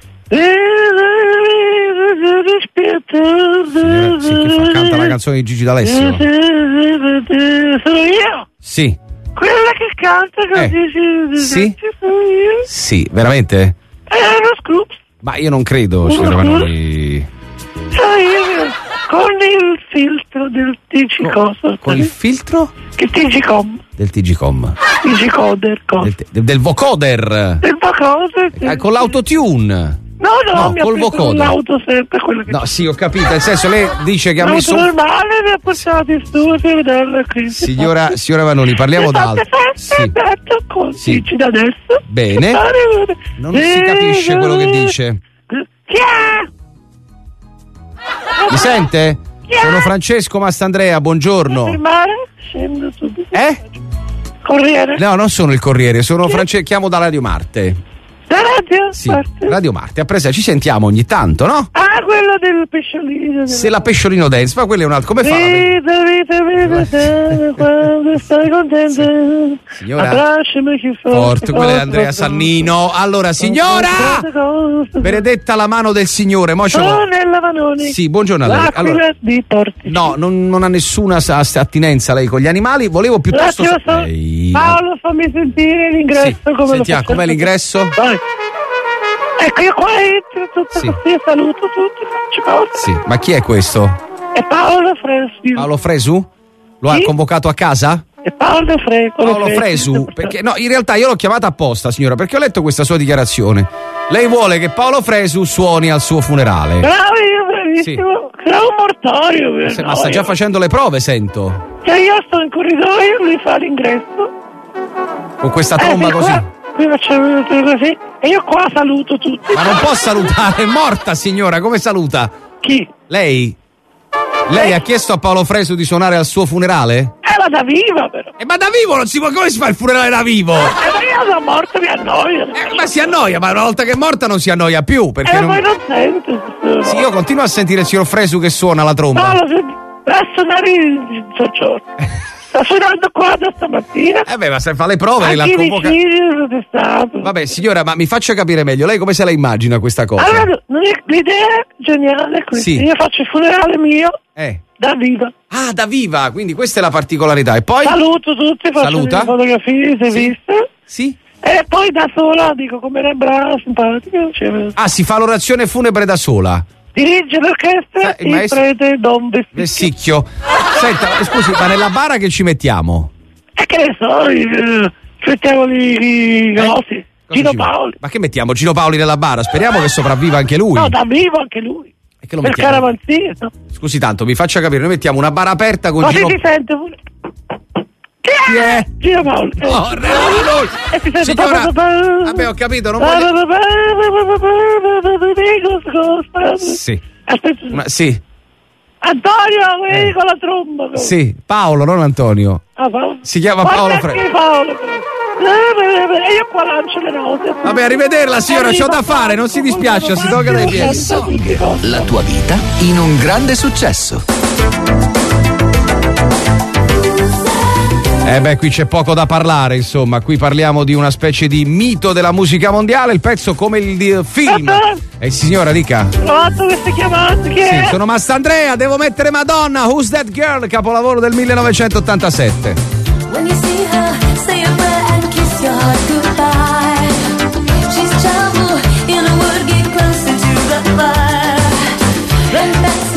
Signora, sì, che fa, canta la canzone di Gigi D'Alessio. Sono io? Sì. Quella che canta con Eh, Gigi sì? sono io? Sì, veramente? È uno scoop. Ma io non credo, signora Vanoni. Sono io con il filtro del Digicom. Con il filtro? Che Digicom. Del Digicom. Digicoder. Del, del, del vocoder. Del vocoder. Eh, con l'autotune. No, no, No, mi col ha preso vocoder. l'auto sempre quella che No, sì, ho capito, nel senso lei dice che ha l'auto messo... normale mi ha portato in studio per vederla qui. Signora, signora Vanoni, parliamo d'altro. Sì. Con Sì. Gigi da adesso. Bene. Non si capisce quello che dice. Chi è? Mi sente? Sono Francesco Mastandrea, buongiorno. Firmare? Scendo subito. Eh? Corriere? No, non sono il Corriere, sono Francesco, chiamo da Radio Marte. Da radio? Sì, Radio Marte, a presa, ci sentiamo ogni tanto, no? Ah, quello del pesciolino. Se la Pesciolino Dance, ma quello è un altro, come fa? Vita, vita, vita, vita, quando stai contento. Signora Abbracciami più forte. Forte, quella è Andrea Sannino. Allora, signora Benedetta la mano del Signore, mo ce l'ho. Ornella Vanoni. Sì, buongiorno a lei. L'aquila Allora, di Porti. no, non, non ha nessuna sa- attinenza lei con gli animali, volevo piuttosto... L'aquila so- Ehi, Paolo, fammi sentire l'ingresso. Sì, come lo sentiamo, faccio. com'è l'ingresso? Vai. Ecco, io qua entro tutto Sì. così, saluto tutti, faccio cose. Sì, ma chi è questo? È Paolo Fresu. Paolo Fresu? Lo ha Sì. convocato a casa? È Paolo Fresu. Paolo Fresu, perché no, in realtà io l'ho chiamata apposta, signora, perché ho letto questa sua dichiarazione. Lei vuole che Paolo Fresu suoni al suo funerale. Bravo, io bravissimo. È un mortorio. per Se- ma sta noi. già facendo le prove, sento. Cioè, io sto in corridoio, lui fa l'ingresso. Con questa Eh, tromba di così. qua, qui facciamo tutto così. E io qua saluto tutti. Ma non può salutare, è morta, signora, come saluta? Chi? Lei? Lei ha chiesto a Paolo Fresu di suonare al suo funerale? Eh, ma da viva, però. Eh, ma da vivo non si può, come si fa il funerale da vivo? Eh, ma io da morto mi annoio. Eh, ma si annoia, ma una volta che è morta non si annoia più, perché Eh, non... poi non sento. Sì, io continuo a sentire il signor Fresu che suona la tromba. Paolo, va a suonare il soggiorno. Sta suonando qua da stamattina. Eh beh, ma se fa le prove la Anche i convoca... vicini sono stato. Vabbè, signora, ma mi faccia capire meglio, lei come se la immagina questa cosa? Allora, non è- l'idea è geniale qui. Sì. Io faccio il funerale mio Eh. da viva. Ah, da viva, quindi questa è la particolarità. E poi? Saluto tutti, faccio Saluta? le fotografie, se Sì. viste. Sì. E poi da sola dico come era brava, simpatica. Cioè, Ah, si fa l'orazione funebre da sola. dirige l'orchestra il il maestro- prete Don Vestito. Vessicchio. Senta, scusi, ma nella bara che ci mettiamo? E che ne so, i- ci mettiamo i grossi. Gino ci met- Paoli. Ma che mettiamo? Gino Paoli nella bara? Speriamo che sopravviva anche lui. No, da vivo anche lui. E che lo Per mettiamo? caravanzia, no? Scusi tanto, mi faccia capire, noi mettiamo una bara aperta con Ma Gino... si si sente pure. Chi è? Chi è? Gino Paoli. Eh. Oh, Renalo! E si sente Signora, pa- pa- pa- vabbè, ho capito, non pa- voglio... pa- pa- pa- pa- pa- pa- pa- pa- Sì. Aspetta. Una- sì, Antonio, vedi con la tromba. sì, Paolo, non Antonio. Ah, Paolo. Si chiama Guarda Paolo che Fresu. Paolo. E io qua lancio le rose. Vabbè, arrivederla signora, c'ho da fare, non si dispiace, si tocca dai piedi. La tua vita in un grande successo. Eh beh, qui c'è poco da parlare, insomma, qui parliamo di una specie di mito della musica mondiale, il pezzo come il di- film. E signora, dica. Trovato queste chiamate, chi Sì, è? sono Mastandrea, devo mettere Madonna, Who's That Girl, capolavoro del millenovecentottantasette. When you see her, say a prayer and kiss your heart goodbye. She's trouble in a word, get closer to the fire. Run back.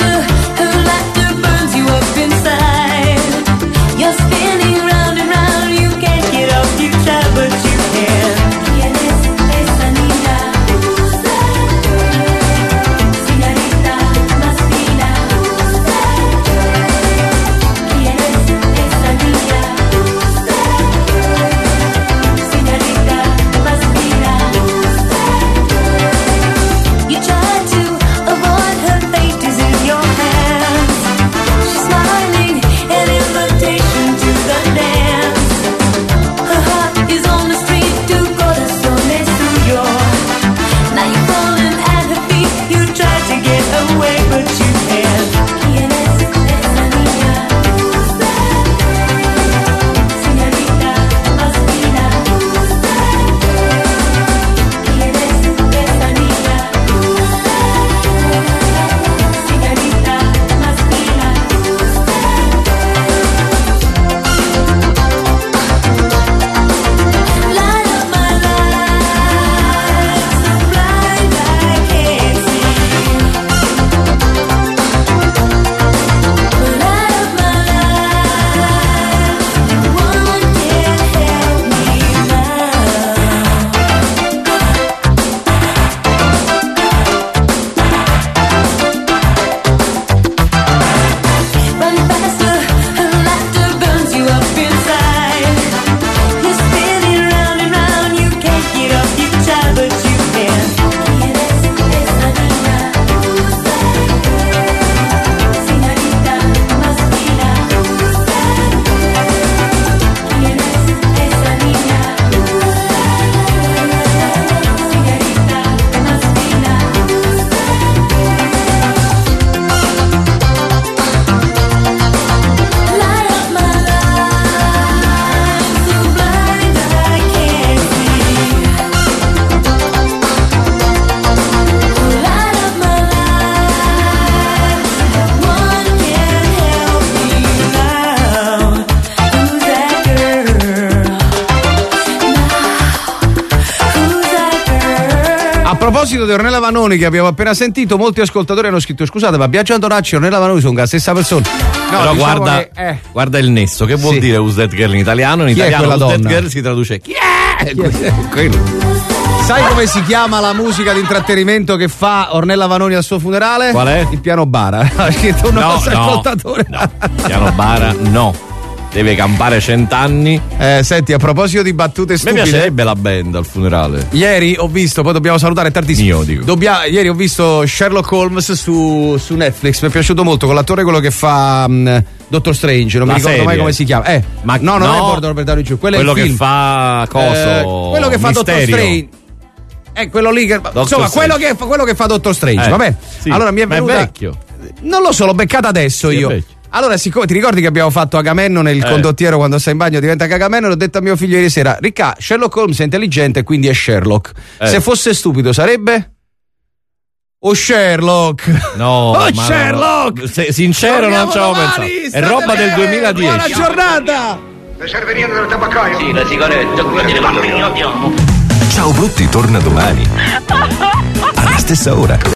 proposito di Ornella Vanoni che abbiamo appena sentito, molti ascoltatori hanno scritto: scusate, ma Biagio Antonacci e Ornella Vanoni sono la stessa persona. No, però diciamo guarda, che, eh. guarda il nesso, che vuol Sì. dire Who's That Girl in italiano? In Chi è italiano quella Who's That donna? Girl si traduce chi è? Chi è? Quello. Sai come si chiama la musica di intrattenimento che fa Ornella Vanoni al suo funerale? Qual è? Il piano bara. Ha scritto un No, nostro no, ascoltatore. no. Piano bara no. Deve campare cent'anni. Eh, senti, a proposito di battute A me stupide, piacerebbe la band al funerale. ieri ho visto, poi dobbiamo salutare, è tardissimo. Mio, dico. Dobbia- ieri ho visto Sherlock Holmes su, su Netflix, mi è piaciuto molto, con l'attore quello che fa um, Doctor Strange, non La mi ricordo serie. mai come si chiama. Eh, Ma no, non no, è Bordo Robert Downey junior, quello, quello è il che film. fa coso. Eh, quello che fa Doctor Misterio. Strange. È quello lì che. Insomma, Strange. quello che, fa, quello che fa Doctor Strange. Eh, Vabbè. sì, Allora mi è ma è venuta. vecchio. Non lo so, l'ho beccata adesso Sì, è io. vecchio. Allora, siccome ti ricordi che abbiamo fatto Agamennone, il Eh. condottiero quando sta in bagno diventa Agamennone, ho detto a mio figlio ieri sera: Ricca, Sherlock Holmes è intelligente, quindi è Sherlock. Eh. Se fosse stupido sarebbe? O Sherlock. No, Oh, ma no, Sherlock! no. Se- sincero non ci avevo pensato. È roba del duemiladieci. Buona giornata! Le serve niente del tabaccaio? Sì, la sigaretta, quelli dei bambini abbiamo. Ciao Brutti torna domani alla stessa ora.